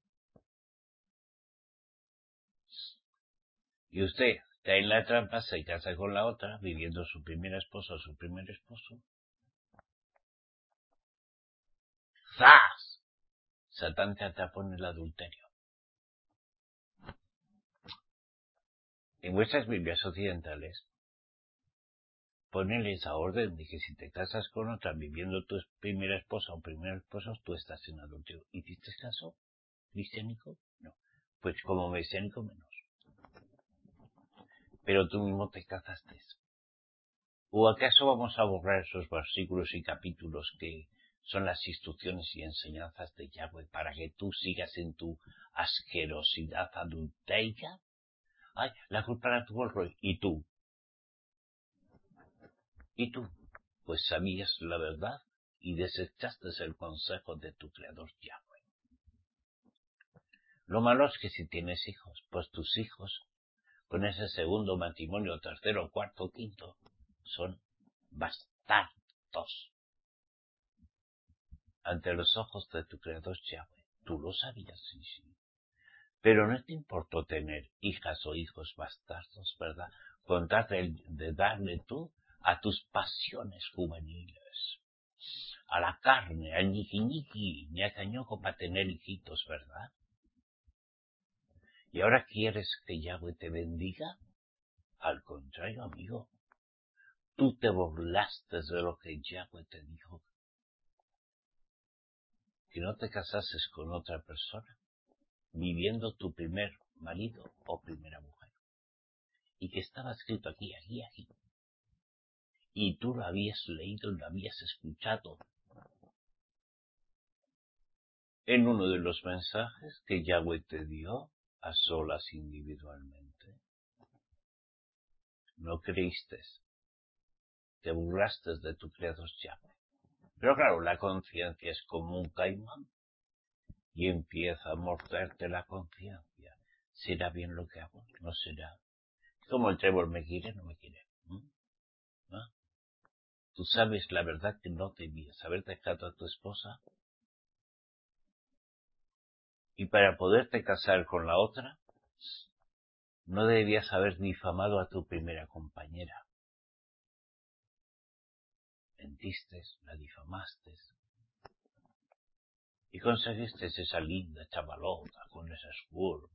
Y usted está en la trampa, se casa con la otra, viviendo su primera esposa o su primer esposo. ¡Zas! Satán te atrapó en el adulterio. En vuestras Biblias occidentales, ponen esa orden de que si te casas con otra viviendo tu primera esposa o primer esposo, tú estás en adulterio. ¿Hiciste caso? ¿Cristiánico? No. Pues como mesiánico menos. Pero tú mismo te casaste. ¿O acaso vamos a borrar esos versículos y capítulos que son las instrucciones y enseñanzas de Yahweh para que tú sigas en tu asquerosidad adultera? Ay, la culpa la tuvo el rey. ¿Y tú? ¿Y tú? Pues sabías la verdad y desechaste el consejo de tu creador Yahweh. Lo malo es que si tienes hijos, pues tus hijos, con ese segundo matrimonio, tercero, cuarto, quinto, son bastardos ante los ojos de tu creador Yahweh. Tú lo sabías, sí, sí. Pero no te importó tener hijas o hijos bastardos, ¿verdad? Con tal de, de darle tú a tus pasiones juveniles, a la carne, al ñiqui ñiqui, ñacañoco para tener hijitos, ¿verdad? ¿Y ahora quieres que Yahweh te bendiga? Al contrario, amigo, tú te burlaste de lo que Yahweh te dijo, que no te casases con otra persona, viviendo tu primer marido o primera mujer, y que estaba escrito aquí, aquí, aquí, y tú lo habías leído y lo habías escuchado en uno de los mensajes que Yahweh te dio a solas individualmente. No creíste, te burlaste de tu creador Yahweh. Pero claro, la conciencia es como un caimán y empieza a morderte la conciencia. ¿Será bien lo que hago? ¿No será? Como el Trevor, ¿me quiere? ¿No me quiere? ¿Mm? ¿No? Tú sabes la verdad que no debías haber dejado a tu esposa, y para poderte casar con la otra, no debías haber difamado a tu primera compañera. Mentiste, la difamaste, y conseguiste esa linda chavalota con esas curvas.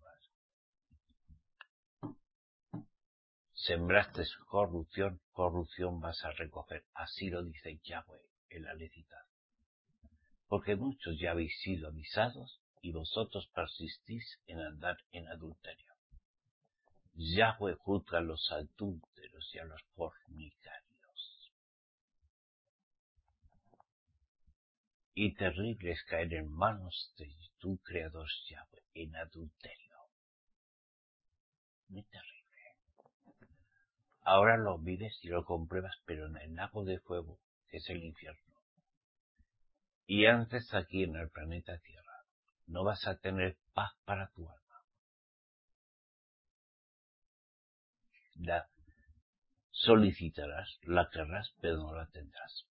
Sembraste corrupción, corrupción vas a recoger. Así lo dice Yahweh en la Levítico. Porque muchos ya habéis sido avisados y vosotros persistís en andar en adulterio. Yahweh juzga a los adúlteros y a los fornicarios. Y terrible es caer en manos de tu creador Yahweh en adulterio. Muy terrible. Ahora lo vives y lo compruebas, pero en el lago de fuego, que es el infierno. Y antes aquí en el planeta Tierra, no vas a tener paz para tu alma. La solicitarás, la querrás, pero no la tendrás.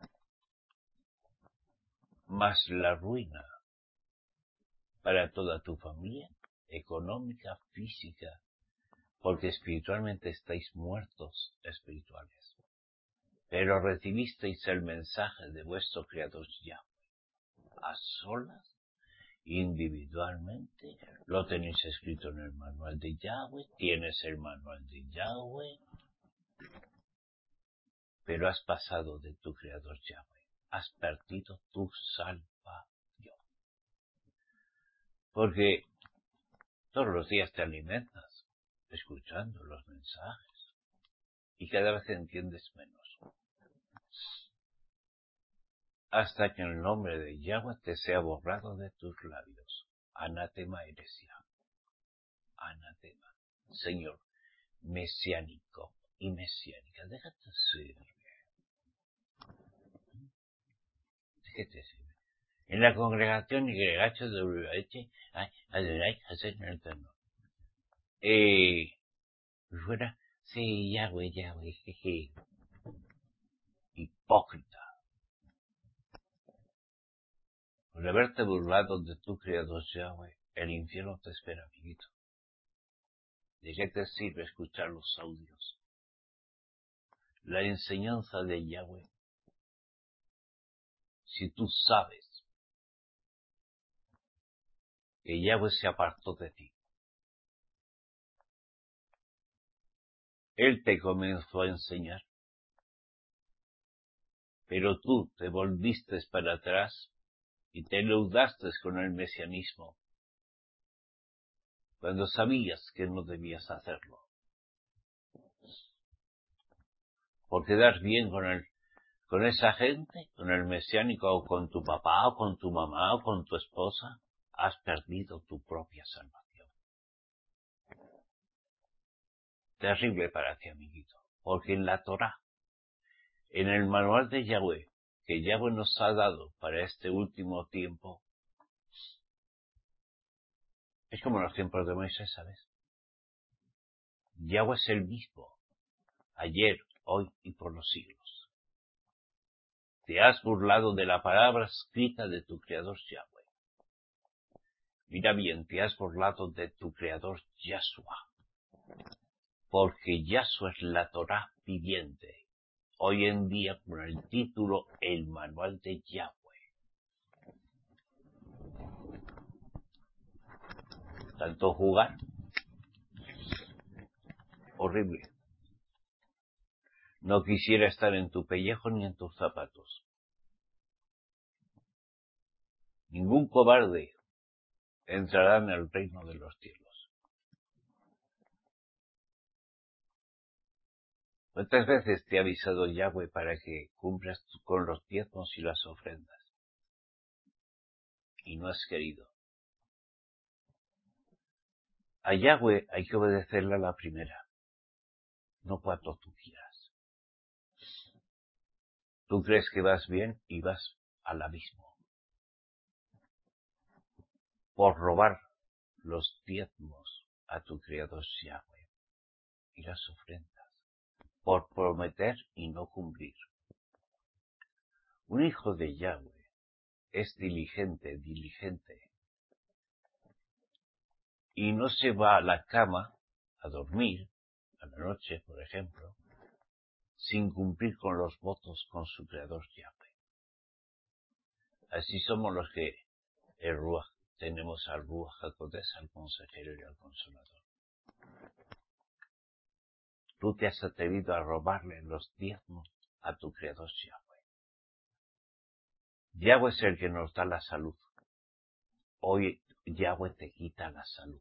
Más la ruina para toda tu familia, económica, física, porque espiritualmente estáis muertos espirituales. Pero recibisteis el mensaje de vuestro Creador Yahweh, a solas, individualmente, lo tenéis escrito en el manual de Yahweh, tienes el manual de Yahweh, pero has pasado de tu Creador Yahweh, has perdido tu salvación. Porque todos los días te alimentas escuchando los mensajes y cada vez entiendes menos. Hasta que el nombre de Yahweh te sea borrado de tus labios. Anatema eres ya. Anatema. Señor, mesiánico y mesiánica, déjate servir. Déjate servir. En la congregación y gregacho de Uribeche, ay, Adonai, hacer en el eterno. Eh, fuera, sí, Yahweh, Yahweh, jeje. Hipócrita. Por haberte burlado de tu Creador Yahweh, el infierno te espera, amiguito. ¿De qué te sirve escuchar los audios? La enseñanza de Yahweh. Si tú sabes que Yahweh se apartó de ti, Él te comenzó a enseñar, pero tú te volviste para atrás y te endeudaste con el mesianismo, cuando sabías que no debías hacerlo. Por quedar bien con el, con esa gente, con el mesiánico, o con tu papá, o con tu mamá, o con tu esposa, has perdido tu propia salvación. Terrible para ti, amiguito, porque en la Torá, en el manual de Yahweh, que Yahweh nos ha dado para este último tiempo, es como en los tiempos de Moisés, ¿sabes? Yahweh es el mismo, ayer, hoy y por los siglos. Te has burlado de la palabra escrita de tu Creador Yahweh. Mira bien, te has burlado de tu creador Yahshua, porque Yahshua es la Torá viviente, hoy en día con el título El Manual de Yahweh. Tanto jugar, horrible. No quisiera estar en tu pellejo ni en tus zapatos. Ningún cobarde entrará en el reino de los cielos. ¿Cuántas veces te ha avisado Yahweh para que cumplas con los diezmos y las ofrendas? Y no has querido. A Yahweh hay que obedecerle a la primera, no cuando tú quieras. Tú crees que vas bien y vas al abismo. Por robar los diezmos a tu creador Yahweh y las ofrendas. Por prometer y no cumplir. Un hijo de Yahweh es diligente, diligente. Y no se va a la cama a dormir, a la noche, por ejemplo, sin cumplir con los votos con su creador Yahweh. Así somos los que el Ruach, tenemos al Ruach HaKodesh, al consejero y al consolador. Tú te has atrevido a robarle los diezmos a tu creador Yahweh. Yahweh es el que nos da la salud. Hoy Yahweh te quita la salud.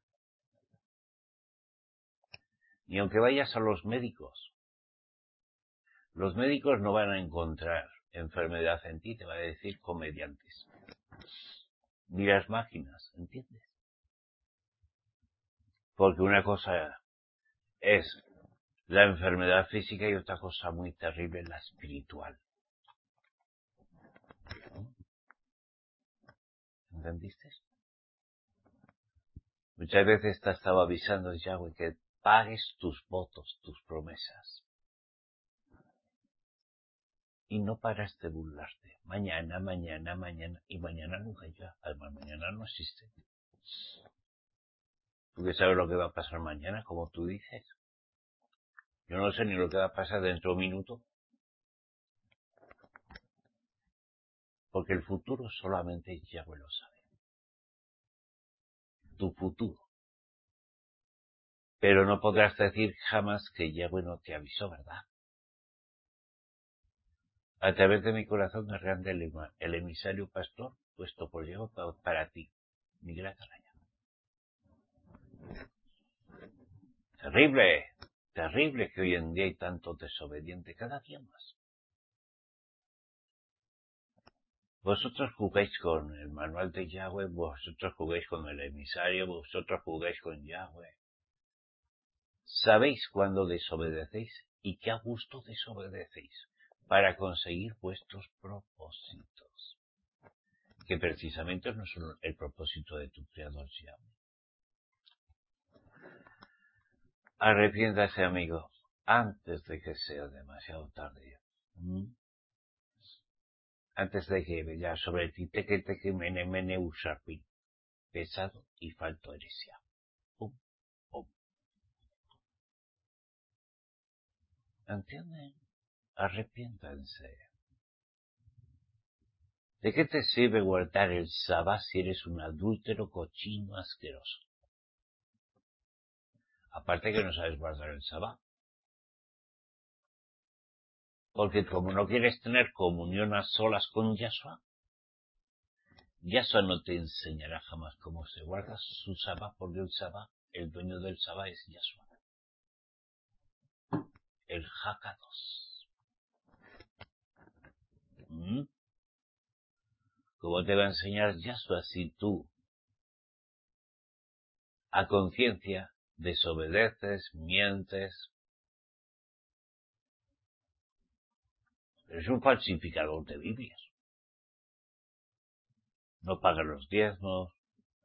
Ni aunque vayas a los médicos, los médicos no van a encontrar enfermedad en ti, te va a decir comediantes. Ni las máquinas, ¿entiendes? Porque una cosa es la enfermedad física y otra cosa muy terrible, la espiritual. ¿Entendiste? Muchas veces te estaba avisando Yahweh que pagues tus votos, tus promesas. Y no paras de burlarte. Mañana, mañana, mañana. Y mañana nunca llega. Además, mañana no existe. ¿Tú qué sabes lo que va a pasar mañana, como tú dices? Yo no sé ni lo que va a pasar dentro de un minuto. Porque el futuro solamente Yahweh lo sabe. Tu futuro. Pero no podrás decir jamás que Yahweh no te avisó, ¿verdad? A través de mi corazón es grande el, el emisario pastor, puesto por Yahweh para, para ti, Miguel Atalaya. Terrible, terrible que hoy en día hay tanto desobediente, cada día más. Vosotros jugáis con el manual de Yahweh, vosotros jugáis con el emisario, vosotros jugáis con Yahweh. Sabéis cuándo desobedecéis y qué a gusto desobedecéis para conseguir vuestros propósitos, que precisamente no son el propósito de tu creador Yahweh. Arrepiéntase, amigo, antes de que sea demasiado tarde. ¿Mm? Antes de que ya sobre ti te que te que mene mene usarpin, pesado y falto heresia. Pum, pum. ¿Entienden? Arrepiéntanse. ¿De qué te sirve guardar el sabbat si eres un adúltero cochino asqueroso? Aparte que no sabes guardar el sabbat. Porque como no quieres tener comunión a solas con Yahshua, Yahshua no te enseñará jamás cómo se guarda su sabbat, porque el sabbat, el dueño del sabbat es Yahshua. El Hakados. ¿Mm? ¿Cómo te va a enseñar Yahshua si tú, a conciencia, desobedeces, mientes? Eres un falsificador de Biblias. No pagas los diezmos.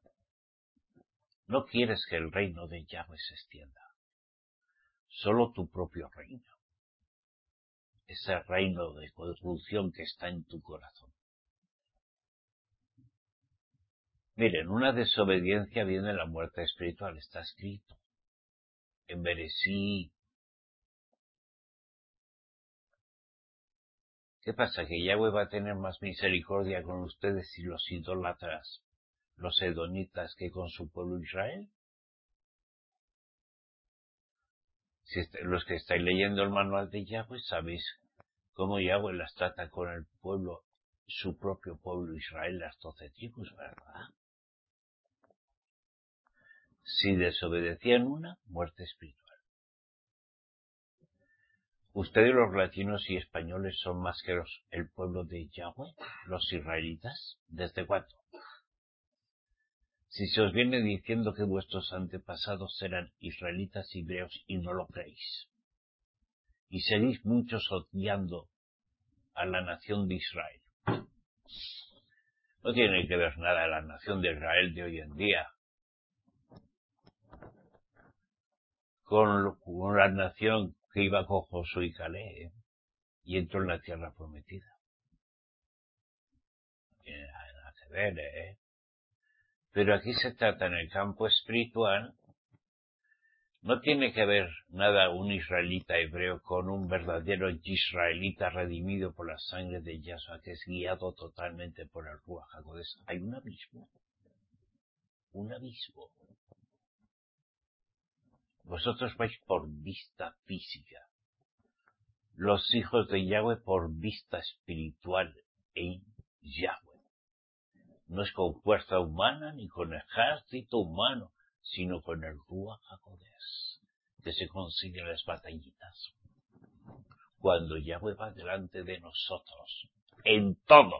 No quieres que el reino de Yahweh se extienda. Solo tu propio reino. Ese reino de corrupción que está en tu corazón. Miren, una desobediencia viene la muerte espiritual, está escrito. En Beresí. ¿Qué pasa? ¿Que Yahweh va a tener más misericordia con ustedes y los idólatras, los edonitas, que con su pueblo Israel? Si est- los que estáis leyendo el manual de Yahweh sabéis cómo Yahweh las trata con el pueblo, su propio pueblo Israel, las doce tribus, ¿verdad? Si desobedecían una, muerte espiritual. ¿Ustedes los latinos y españoles son más que los, el pueblo de Yahweh, los israelitas? ¿Desde cuándo? Si se os viene diciendo que vuestros antepasados eran israelitas y hebreos y no lo creéis, y seguís muchos odiando a la nación de Israel. No tiene que ver nada la nación de Israel de hoy en día con, con la nación que iba con Josué y Caleb, ¿eh? Y entró en la tierra prometida. No tiene nada que ver, ¿eh? Pero aquí se trata en el campo espiritual. No tiene que ver nada un israelita hebreo con un verdadero israelita redimido por la sangre de Yahshua, que es guiado totalmente por el Ruach HaKodesh. Hay un abismo. Un abismo. Vosotros vais por vista física. Los hijos de Yahweh por vista espiritual en Yahweh. No es con fuerza humana ni con ejército humano, sino con el Ruach HaKodesh, que se consiguen las batallitas. Cuando Yahweh va delante de nosotros, en todo.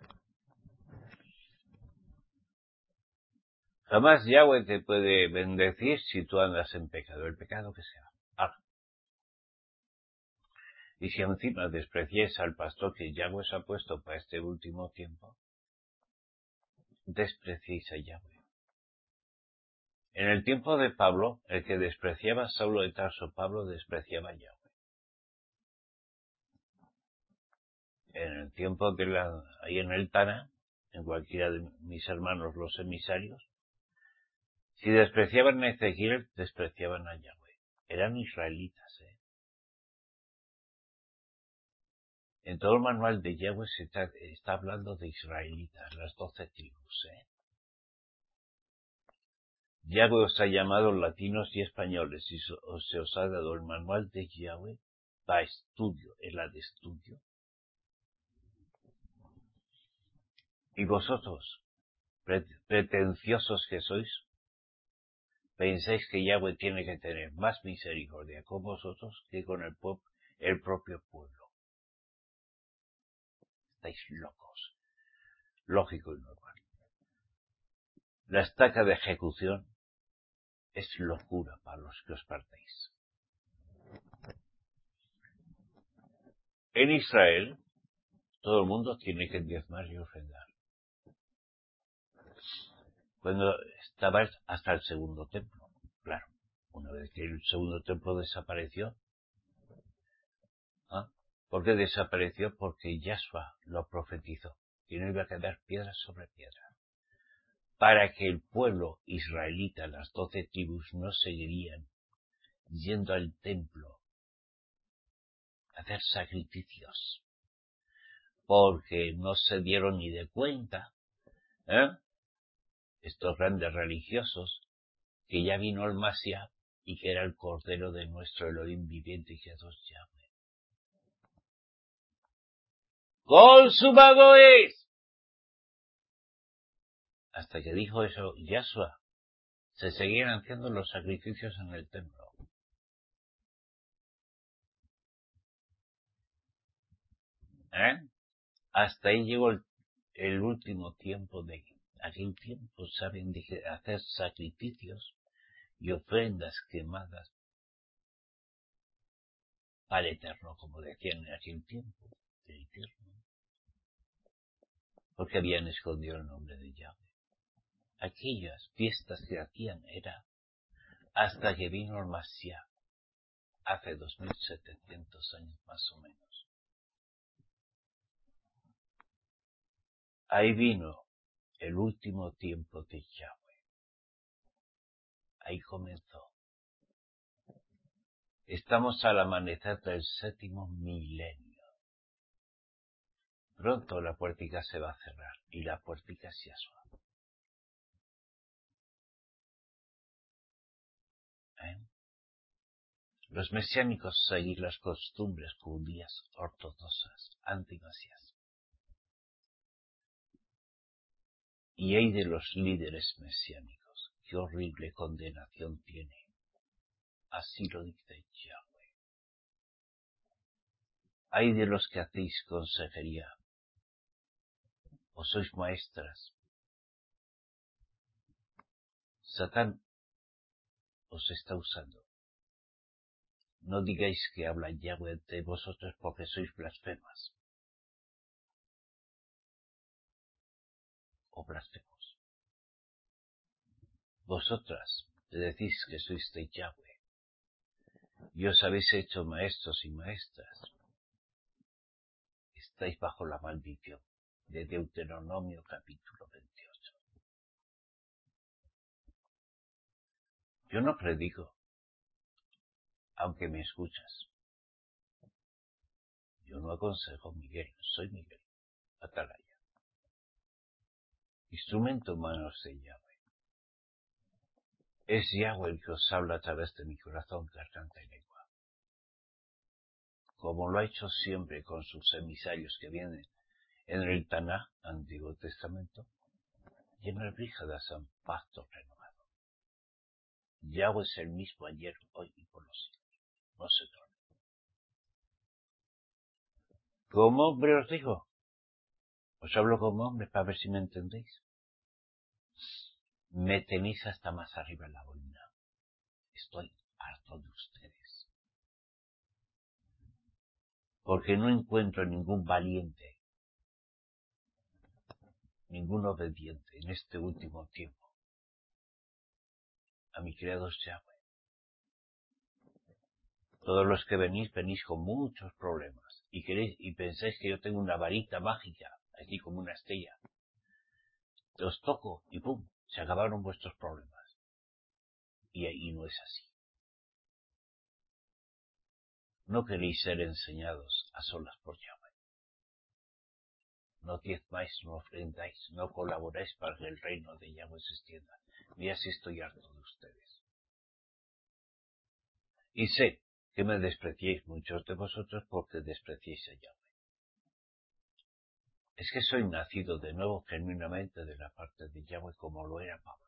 Jamás Yahweh te puede bendecir si tú andas en pecado, el pecado que sea. Ah. Y si encima despreciáis al pastor que Yahweh os ha puesto para este último tiempo, despreciéis a Yahweh. En el tiempo de Pablo, el que despreciaba a Saulo de Tarso, Pablo despreciaba a Yahweh. En el tiempo de la, ahí en el Tana, en cualquiera de mis hermanos los emisarios, si despreciaban a Ezequiel, despreciaban a Yahweh. Eran israelitas, ¿eh? En todo el manual de Yahweh se está, está hablando de israelitas, las doce tribus, ¿eh? Yahweh os ha llamado latinos y españoles y se os ha dado el manual de Yahweh para estudio, es la de estudio. Y vosotros, pretenciosos que sois, pensáis que Yahweh tiene que tener más misericordia con vosotros que con el, pueblo, el propio pueblo. Estáis locos. Lógico y normal. La estaca de ejecución es locura para los que os partéis. En Israel, todo el mundo tiene que diezmar y ofrendar. Cuando estaba hasta el segundo templo, claro. Una vez que el segundo templo desapareció, ¿ah? ¿Por qué desapareció? Porque Yahshua lo profetizó, que no iba a quedar piedra sobre piedra. Para que el pueblo israelita, las doce tribus, no seguirían yendo al templo a hacer sacrificios, porque no se dieron ni de cuenta, ¿eh? Estos grandes religiosos, que ya vino el Mashiach y que era el Cordero de nuestro Elohim viviente y que dos llame. ¡Consumagois! Hasta que dijo eso Yahshua, se seguían haciendo los sacrificios en el templo. ¿Eh? Hasta ahí llegó el, el último tiempo de aquel tiempo, saben, de hacer sacrificios y ofrendas quemadas al Eterno, como decían en aquel tiempo, el Eterno, porque habían escondido el nombre de Yahweh. Aquellas fiestas que hacían era hasta que vino el Mashiach, hace dos mil setecientos años más o menos. Ahí vino el último tiempo de Yahweh. Ahí comenzó. Estamos al amanecer del séptimo milenio. Pronto la puertica se va a cerrar, y la puertica es Yahshua. ¿Eh? Los mesiánicos seguir las costumbres judías ortodoxas, anti-mesías. Y hay de los líderes mesiánicos, qué horrible condenación tiene. Así lo dice Yahweh. Hay de los que hacéis consejería, o sois maestras. Satán os está usando. No digáis que habla Yahweh de vosotros porque sois blasfemas. O blasfemos. Vosotras decís que sois de Yahweh. Y os habéis hecho maestros y maestras. Estáis bajo la maldición de Deuteronomio capítulo veintiocho. Yo no predico, aunque me escuchas. Yo no aconsejo Miguel, soy Miguel, Atalaya. Instrumento en manos de Yahweh. Es Yahweh el que os habla a través de mi corazón, garganta y lengua. Como lo ha hecho siempre con sus emisarios que vienen en el Tanaj, Antiguo Testamento, y en el Brígidas, en Pacto Renovado. Yahweh es el mismo ayer, hoy y por los siglos. No se torna. Como hombre os digo. Os hablo como hombre para ver si me entendéis. Me tenéis hasta más arriba en la bolina. Estoy harto de ustedes. Porque no encuentro ningún valiente, ningún obediente en este último tiempo a mi creador Yahweh. Todos los que venís, venís con muchos problemas y queréis y pensáis que yo tengo una varita mágica, aquí como una estrella. Os toco y pum, se acabaron vuestros problemas. Y ahí no es así. No queréis ser enseñados a solas por Yahweh. No diezmáis, no ofrendáis, no colaboráis para que el reino de Yahweh se extienda. Mira si estoy harto de ustedes. Y sé que me despreciéis muchos de vosotros porque despreciéis a Yahweh. Es que soy nacido de nuevo genuinamente de la parte de Yahweh como lo era Pablo.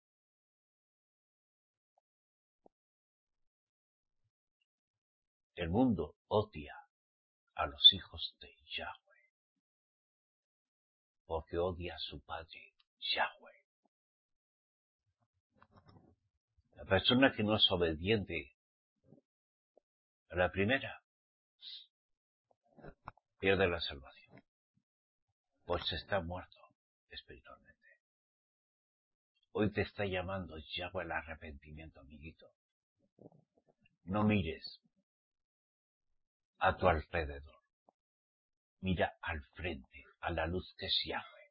El mundo odia a los hijos de Yahweh porque odia a su padre Yahweh. La persona que no es obediente a la primera pierde la salvación, pues está muerto espiritualmente. Hoy te está llamando Yahweh al arrepentimiento, amiguito. No mires a tu alrededor. Mira al frente, a la luz que es Yahweh.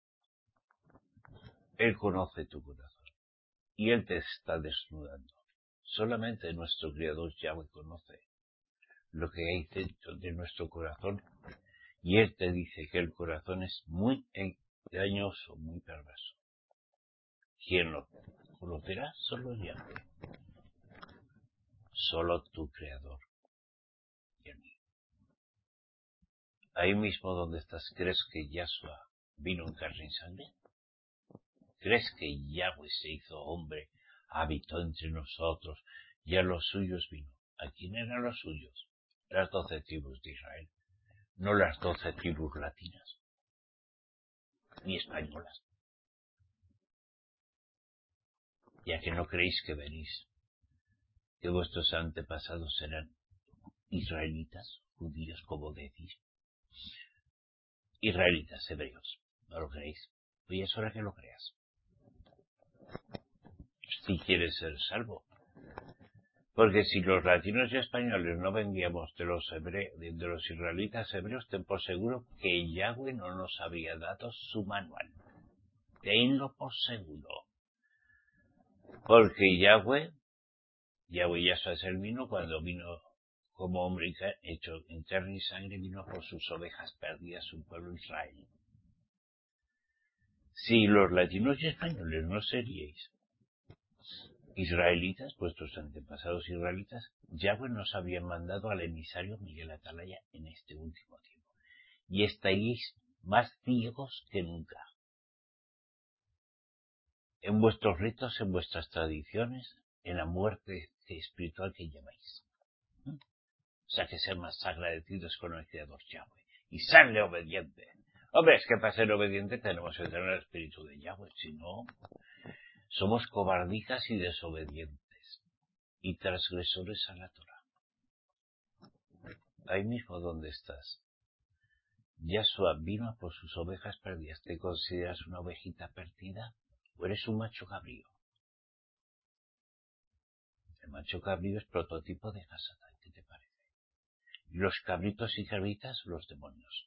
Él conoce tu corazón y Él te está desnudando. Solamente nuestro Creador Yahweh conoce lo que hay dentro de nuestro corazón y Él te dice que el corazón es muy engañoso, muy perverso. ¿Quién lo conocerá? Solo Yahweh. Solo tu Creador y el mío. Ahí mismo donde estás, ¿crees que Yahshua vino en carne y sangre? ¿Crees que Yahweh se hizo hombre, habitó entre nosotros y a los suyos vino? ¿A quién eran los suyos? Las doce tribus de Israel, no las doce tribus latinas, ni españolas. Ya que no creéis que venís, que vuestros antepasados eran israelitas, judíos, como decís. Israelitas, hebreos, ¿no lo creéis? Pues es hora que lo creas. Si quieres ser salvo. Porque si los latinos y españoles no vendíamos de los hebreos, de los israelitas hebreos, ten por seguro que Yahweh no nos habría dado su manual. tenlo por seguro. Porque Yahweh, Yahweh Yahshua es el vino, cuando vino como hombre hecho en carne y sangre, vino por sus ovejas perdidas, su pueblo Israel. Si los latinos y españoles no seríais israelitas, vuestros antepasados israelitas, Yahweh nos había mandado al emisario Miguel Atalaya en este último tiempo. Y estaríais más ciegos que nunca. En vuestros ritos, en vuestras tradiciones, en la muerte espiritual que lleváis. ¿Mm? O sea, que ser más agradecidos con el Creador Yahweh. Y serle obediente. Hombre, es que para ser obediente tenemos que tener el espíritu de Yahweh. Si no, somos cobardijas y desobedientes. Y transgresores a la Torah. Ahí mismo donde estás. Yahshua vino por sus ovejas perdidas. ¿Te consideras una ovejita perdida? ¿O eres un macho cabrío? El macho cabrío es prototipo de Hasatán. ¿Qué te parece? Y los cabritos y cabritas, los demonios.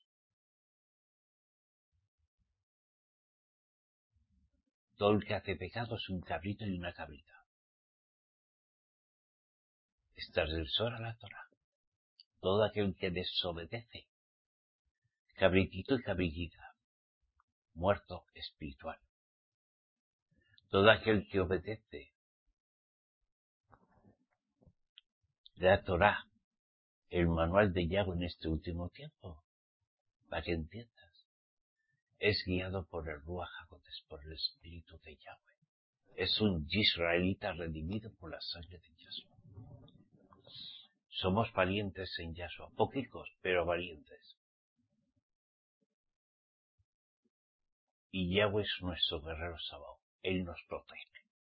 Todo el que hace pecado es un cabrito y una cabrita. Es transgresor a la Torah. Todo aquel que desobedece, cabritito y cabritita, muerto espiritual. Todo aquel que obedece la Torah, el manual de Yahweh en este último tiempo, para que entiendas, es guiado por el Ruach HaKodesh, por el espíritu de Yahweh. Es un israelita redimido por la sangre de Yahshua. Somos valientes en Yahshua, poquitos, pero valientes. Y Yahweh es nuestro guerrero Sabaoth. Él nos protege.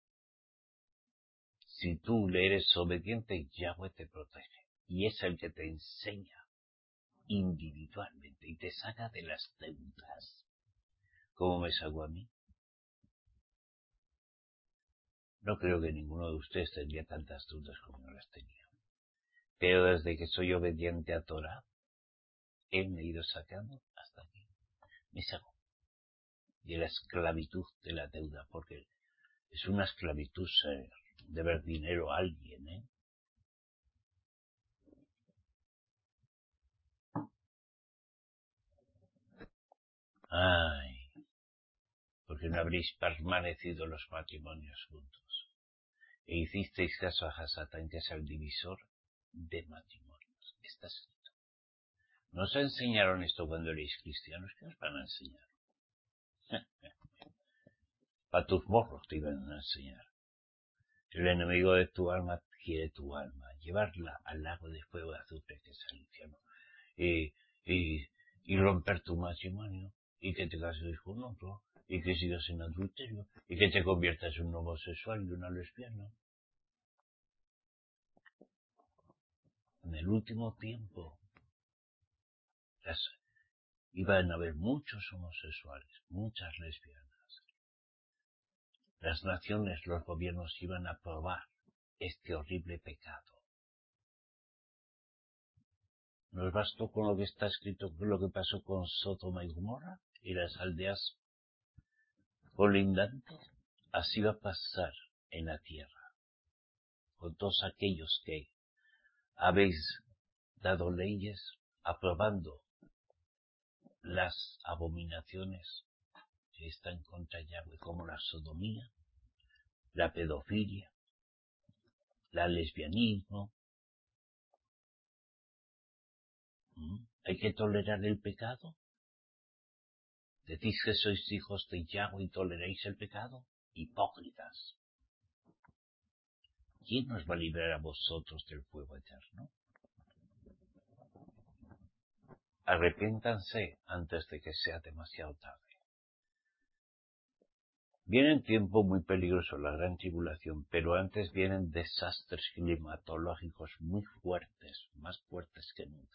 Si tú le eres obediente, Yahweh te protege. Y es el que te enseña individualmente y te saca de las deudas. ¿Cómo me sacó a mí? No creo que ninguno de ustedes tendría tantas dudas como yo las tenía. Pero desde que soy obediente a Torah, Él me ha ido sacando hasta aquí. Me sacó de la esclavitud de la deuda, porque es una esclavitud ser, deber dinero a alguien, ¿eh? Ay, porque no habréis permanecido los matrimonios juntos. E hicisteis caso a Hasatán, que es el divisor de matrimonios. Está escrito. ¿No os enseñaron esto cuando erais cristianos? ¿Qué os van a enseñar? A tus morros te iban a enseñar. El enemigo de tu alma quiere tu alma, llevarla al lago de fuego de azufre, que es el infierno, y, y, y romper tu matrimonio, y que te cases con otro, y que sigas en adulterio, y que te conviertas en un homosexual y una lesbiana. En el último tiempo, las, iban a haber muchos homosexuales, muchas lesbianas. Las naciones, los gobiernos iban a aprobar este horrible pecado. ¿Nos bastó con lo que está escrito, con lo que pasó con Sodoma y Gomorra y las aldeas colindantes? Así va a pasar en la tierra, con todos aquellos que habéis dado leyes aprobando las abominaciones que están contra Yahweh, como la sodomía, la pedofilia, el lesbianismo. ¿Mm? ¿Hay que tolerar el pecado? ¿Decís que sois hijos de Yahweh y toleráis el pecado? Hipócritas. ¿Quién nos va a librar a vosotros del fuego eterno? Arrepiéntanse antes de que sea demasiado tarde. Viene tiempo muy peligroso, la gran tribulación, pero antes vienen desastres climatológicos muy fuertes, más fuertes que nunca.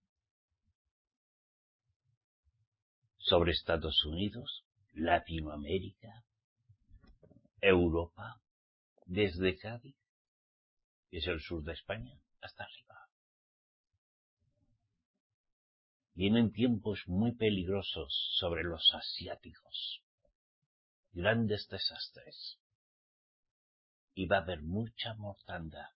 Sobre Estados Unidos, Latinoamérica, Europa, desde Cádiz, que es el sur de España, hasta arriba. Vienen tiempos muy peligrosos sobre los asiáticos. grandes desastres. Y va a haber mucha mortandad.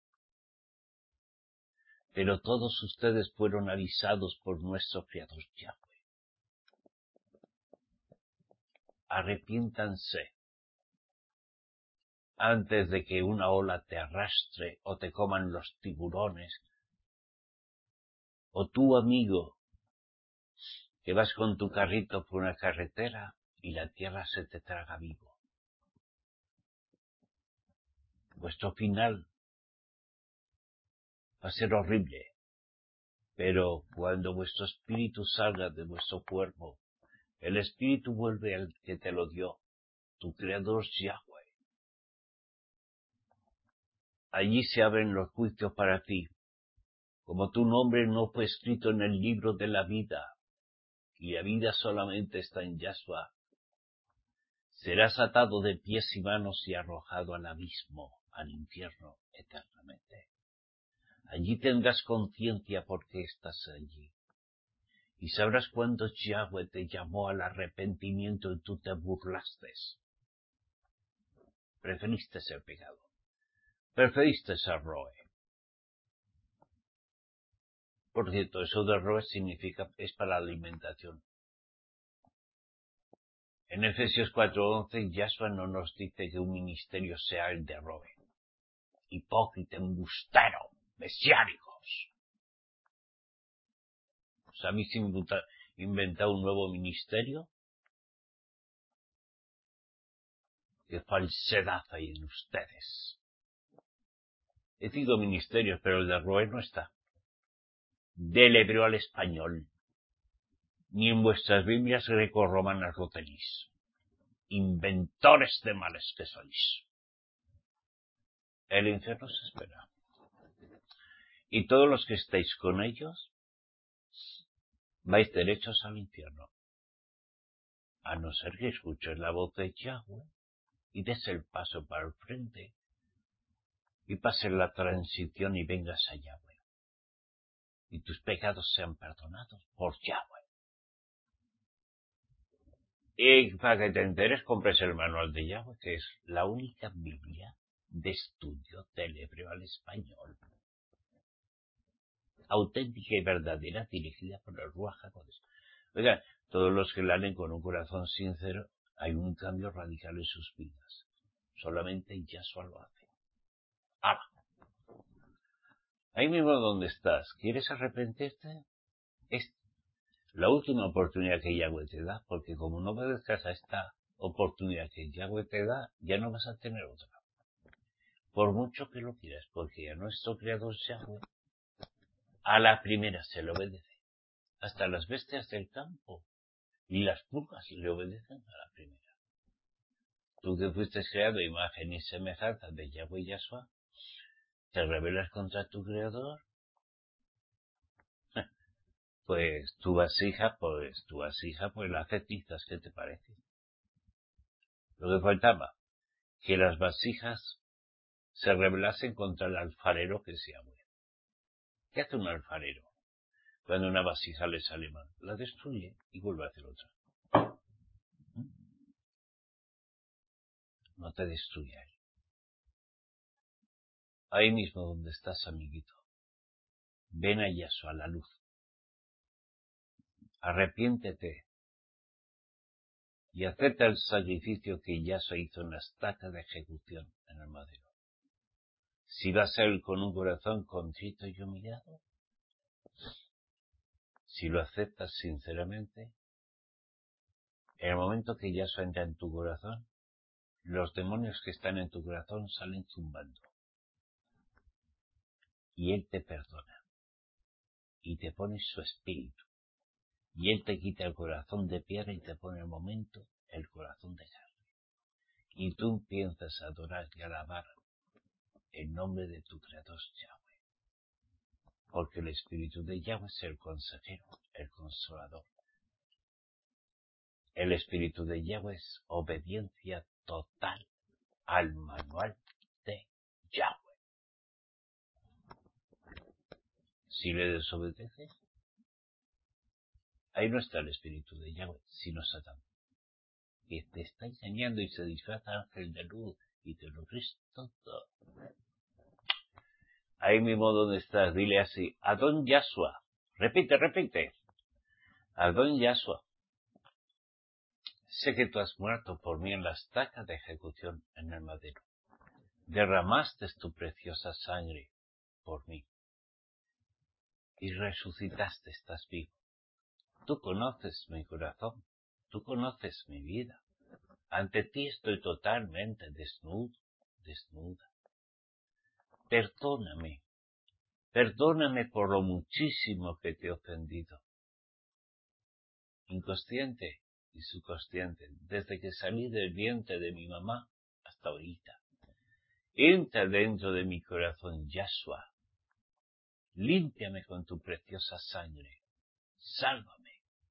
Pero todos ustedes fueron avisados por nuestro Creador Yahweh. Arrepiéntanse antes de que una ola te arrastre o te coman los tiburones. O tú, amigo, que vas con tu carrito por una carretera y la tierra se te traga vivo. Vuestro final va a ser horrible, pero cuando vuestro espíritu salga de vuestro cuerpo, el espíritu vuelve al que te lo dio, tu Creador Yahweh. Allí se abren los juicios para ti. Como tu nombre no fue escrito en el libro de la vida, y la vida solamente está en Yahshua, serás atado de pies y manos y arrojado al abismo, al infierno, eternamente. Allí tendrás conciencia porque estás allí. Y sabrás cuándo Yahweh te llamó al arrepentimiento y tú te burlaste. Preferiste el pecado. Preferiste ser Roe. Por cierto, eso de Roe significa, es para la alimentación. En Efesios cuatro once, Yahshua no nos dice que un ministerio sea el de Roe. Hipócrita, embustero, mesiánicos. ¿Os habéis inventado un nuevo ministerio? ¿Qué falsedad hay en ustedes? He tenido ministerios, pero el de Roe no está. Del hebreo al español. Ni en vuestras Biblias greco-romanas lo tenéis. Inventores de males que sois. El infierno se espera. Y todos los que estáis con ellos, vais derechos al infierno. A no ser que escuches la voz de Yahweh y des el paso para el frente y pases la transición y vengas a Yahweh. Y tus pecados sean perdonados por Yahweh. Y para que te enteres, compres el manual de Yahweh, que es la única Biblia de estudio del hebreo al español. Auténtica y verdadera, dirigida por el Ruach HaKodesh. Oigan, todos los que la leen con un corazón sincero, hay un cambio radical en sus vidas. Solamente Yahshua lo hace. ¡Hala! Ahí mismo donde estás, ¿quieres arrepentirte? Es la última oportunidad que Yahweh te da, porque como no obedezcas a esta oportunidad que Yahweh te da, ya no vas a tener otra. Por mucho que lo quieras, porque a nuestro Creador Yahweh, a la primera se le obedece. Hasta las bestias del campo y las pulgas le obedecen a la primera. Tú que fuiste creado imagen y semejanza de Yahweh y Yahshua, ¿te rebelas contra tu Creador? Pues tu vasija, pues tu vasija, pues la hace tizas, ¿qué te parece? Lo que faltaba, que las vasijas se rebelasen contra el alfarero que es Yahweh. ¿Qué hace un alfarero? Cuando una vasija le sale mal, la destruye y vuelve a hacer otra. No te destruya él. Ahí mismo donde estás, amiguito. Ven a Yahshua, a la luz. Arrepiéntete y acepta el sacrificio que Yahshua hizo en la estaca de ejecución en el madero. Si vas a él con un corazón contrito y humillado, si lo aceptas sinceramente, en el momento que Yahshua entra en tu corazón, los demonios que están en tu corazón salen zumbando. Y Él te perdona. Y te pone su espíritu. Y Él te quita el corazón de piedra y te pone el momento el corazón de carne. Y tú empiezas a adorar y alabar el nombre de tu Creador Yahweh. Porque el espíritu de Yahweh es el consejero, el consolador. El espíritu de Yahweh es obediencia total al manual de Yahweh. Si le desobedeces, ahí no está el espíritu de Yahweh, sino Satán. que te está engañando y se disfraza ángel de luz y te lo crees todo. Ahí mismo donde estás, dile así, Adón Yahshua. Repite, repite. Adón Yahshua. Sé que tú has muerto por mí en la estaca de ejecución en el madero. Derramaste tu preciosa sangre por mí. Y resucitaste, estás vivo. Tú conoces mi corazón. Tú conoces mi vida. Ante ti estoy totalmente desnudo, desnuda. Perdóname. Perdóname por lo muchísimo que te he ofendido. Inconsciente y subconsciente, desde que salí del vientre de mi mamá hasta ahorita. Entra dentro de mi corazón, Yahshua. Límpiame con tu preciosa sangre. Sálvame.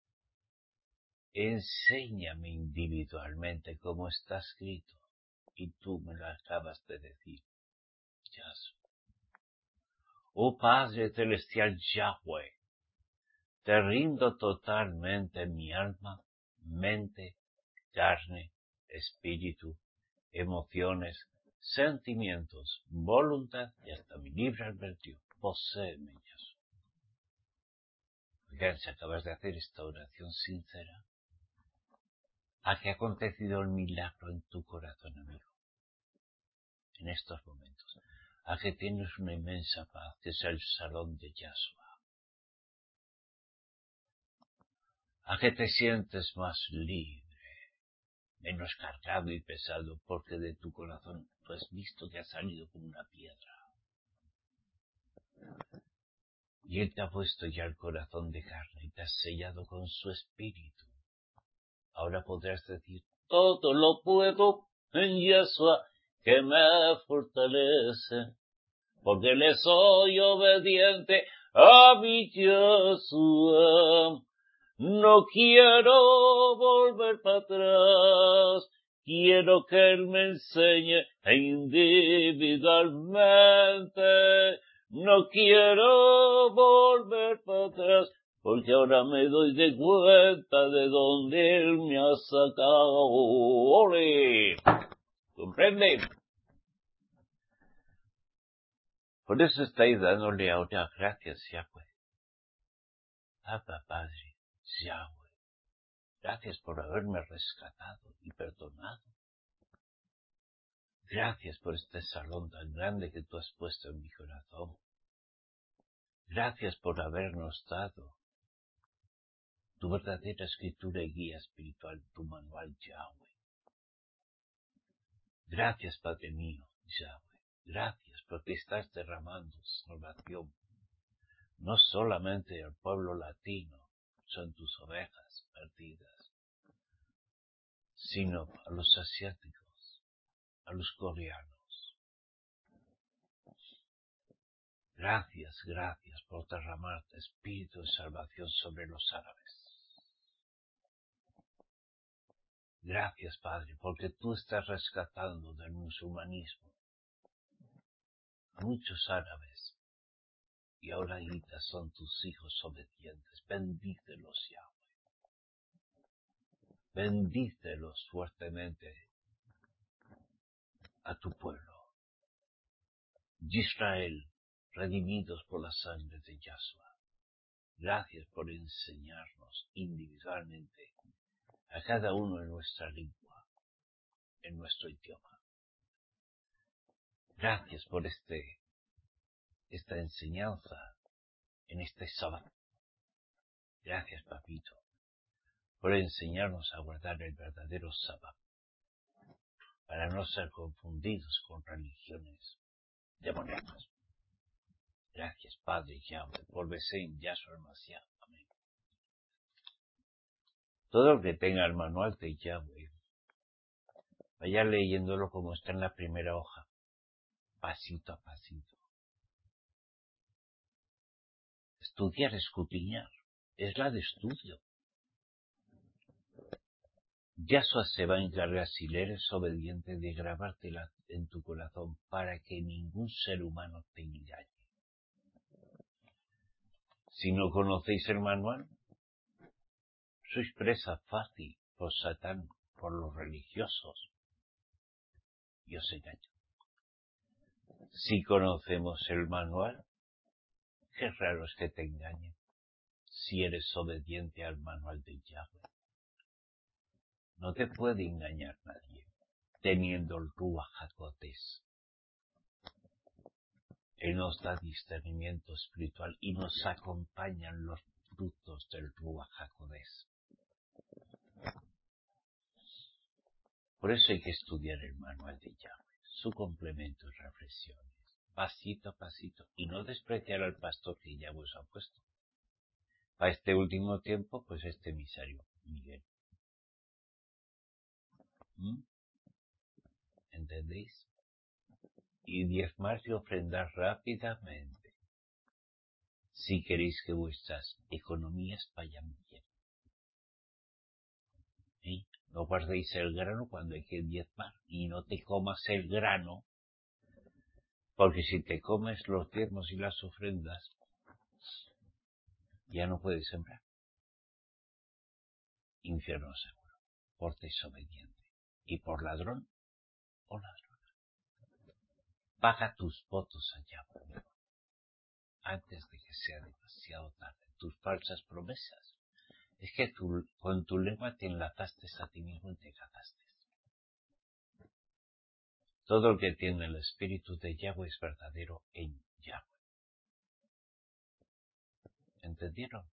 Enséñame individualmente cómo está escrito. Y tú me lo acabas de decir, Yahshua. Oh Padre Celestial Yahweh, te rindo totalmente mi alma, mente, carne, espíritu, emociones, sentimientos, voluntad y hasta mi libre albedrío. Poséeme, Yahshua. Oigan, si acabas de hacer esta oración sincera, ¿a qué ha acontecido el milagro en tu corazón, amigo? En estos momentos, a que tienes una inmensa paz, que es el salón de Yahshua. A que te sientes más libre, menos cargado y pesado, porque de tu corazón tú has visto que ha salido como una piedra. Y Él te ha puesto ya el corazón de carne y te ha sellado con su espíritu. Ahora podrás decir, todo lo puedo en Yahshua que me fortalece, porque le soy obediente a mi Yahshua. No quiero volver para atrás, quiero que Él me enseñe individualmente. No quiero volver para atrás, porque ahora me doy de cuenta de dónde Él me ha sacado. ¡Ole! ¿Comprende? Por eso estáis dándole ahora gracias, Yahweh. Abba, Padre, Yahweh. Gracias por haberme rescatado y perdonado. Gracias por este salón tan grande que tú has puesto en mi corazón. Gracias por habernos dado tu verdadera escritura y guía espiritual, tu manual, Yahweh. Gracias, Padre mío, Yahweh. Gracias porque estás derramando salvación, no solamente al pueblo latino, son tus ovejas perdidas, sino a los asiáticos, a los coreanos. Gracias, gracias por derramar tu espíritu de salvación sobre los árabes. Gracias, Padre, porque tú estás rescatando del musulmanismo a muchos árabes y ahora son tus hijos obedientes. Bendícelos, Yahweh. Bendícelos fuertemente a tu pueblo. Israel, redimidos por la sangre de Yahshua. Gracias por enseñarnos individualmente a cada uno en nuestra lengua, en nuestro idioma. Gracias por este, esta enseñanza en este sábado. Gracias, Papito, por enseñarnos a guardar el verdadero sábado, para no ser confundidos con religiones demoníacas. Gracias, Padre Yahweh, por Besén, Yahshua Mashiach. Amén. Todo el que tenga el manual de Yahweh, vaya leyéndolo como está en la primera hoja, pasito a pasito. Estudiar, escudriñar, es la de estudio. Yahshua se va a encargar, si le eres obediente, de grabártela en tu corazón para que ningún ser humano te engañe. Si no conocéis el manual, sois presa fácil por Satán por los religiosos y os engañan. Si conocemos el manual, qué raro es que te engañen si eres obediente al manual de Yahweh. No te puede engañar nadie teniendo el Ruach HaKodesh. Él nos da discernimiento espiritual y nos acompañan los frutos del Ruach HaKodesh. Por eso hay que estudiar el manual de Yahweh, su complemento y reflexiones, pasito a pasito, y no despreciar al pastor que Yahweh os ha puesto. Para este último tiempo, pues este emisario, Miguel. ¿Mm? ¿Entendéis? Y diezmar y ofrendar rápidamente, si queréis que vuestras economías vayan bien. ¿Sí? No guardéis el grano cuando hay que diezmar, y no te comas el grano, porque si te comes los diezmos y las ofrendas, ya no puedes sembrar. Infierno seguro, por desobediente, y por ladrón o ladrona. Paga tus votos allá, antes de que sea demasiado tarde. Tus falsas promesas. Es que tú, con tu lengua te enlazaste a ti mismo y te cagaste. Todo lo que tiene el espíritu de Yahweh es verdadero en Yahweh. ¿Entendieron?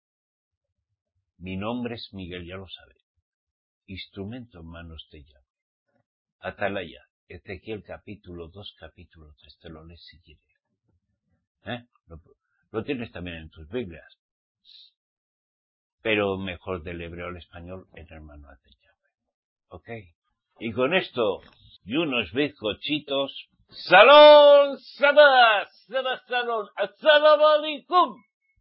Mi nombre es Miguel, ya lo sabe. Instrumento en manos de Yahweh. Atalaya, Ezequiel capítulo dos, capítulo tres, te lo lees si quieres. ¿Eh? Lo, lo tienes también en tus Biblias. Pero mejor del hebreo al español en el manual de Yahweh. ¿Ok? Y con esto, y unos bizcochitos, ¡Salón Sabas! ¡Sabas Salón! ¡Assalamu alaikum!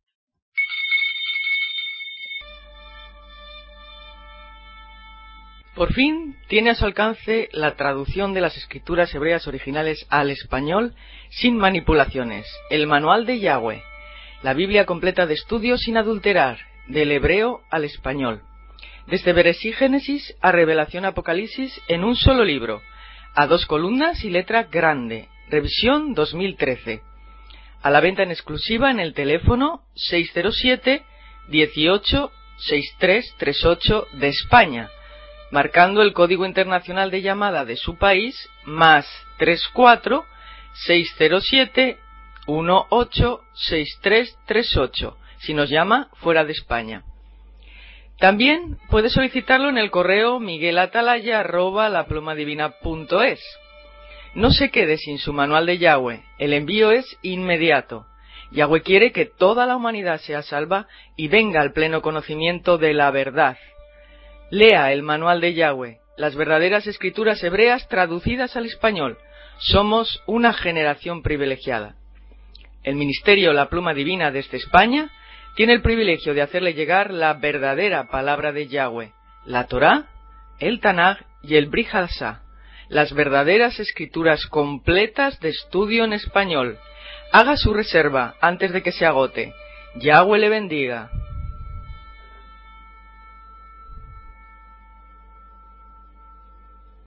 Por fin tiene a su alcance la traducción de las escrituras hebreas originales al español sin manipulaciones, el Manual de Yahweh, la Biblia completa de estudio sin adulterar, del hebreo al español, desde Bereshit Génesis a Revelación Apocalipsis en un solo libro, a dos columnas y letra grande, revisión dos mil trece, a la venta en exclusiva en el teléfono seis cero siete, dieciocho, sesenta y tres treinta y ocho de España, marcando el código internacional de llamada de su país, más treinta y cuatro, seiscientos siete, dieciocho, sesenta y tres treinta y ocho, si nos llama fuera de España. También puede solicitarlo en el correo miguelatalaya arroba laplumadivina punto es. No se quede sin su manual de Yahweh, el envío es inmediato. Yahweh quiere que toda la humanidad sea salva y venga al pleno conocimiento de la verdad. Lea el manual de Yahweh, las verdaderas escrituras hebreas traducidas al español. Somos una generación privilegiada. El Ministerio La Pluma Divina desde España tiene el privilegio de hacerle llegar la verdadera palabra de Yahweh, la Torá, el Tanaj y el Brit Hadashah, las verdaderas escrituras completas de estudio en español. Haga su reserva antes de que se agote. Yahweh le bendiga.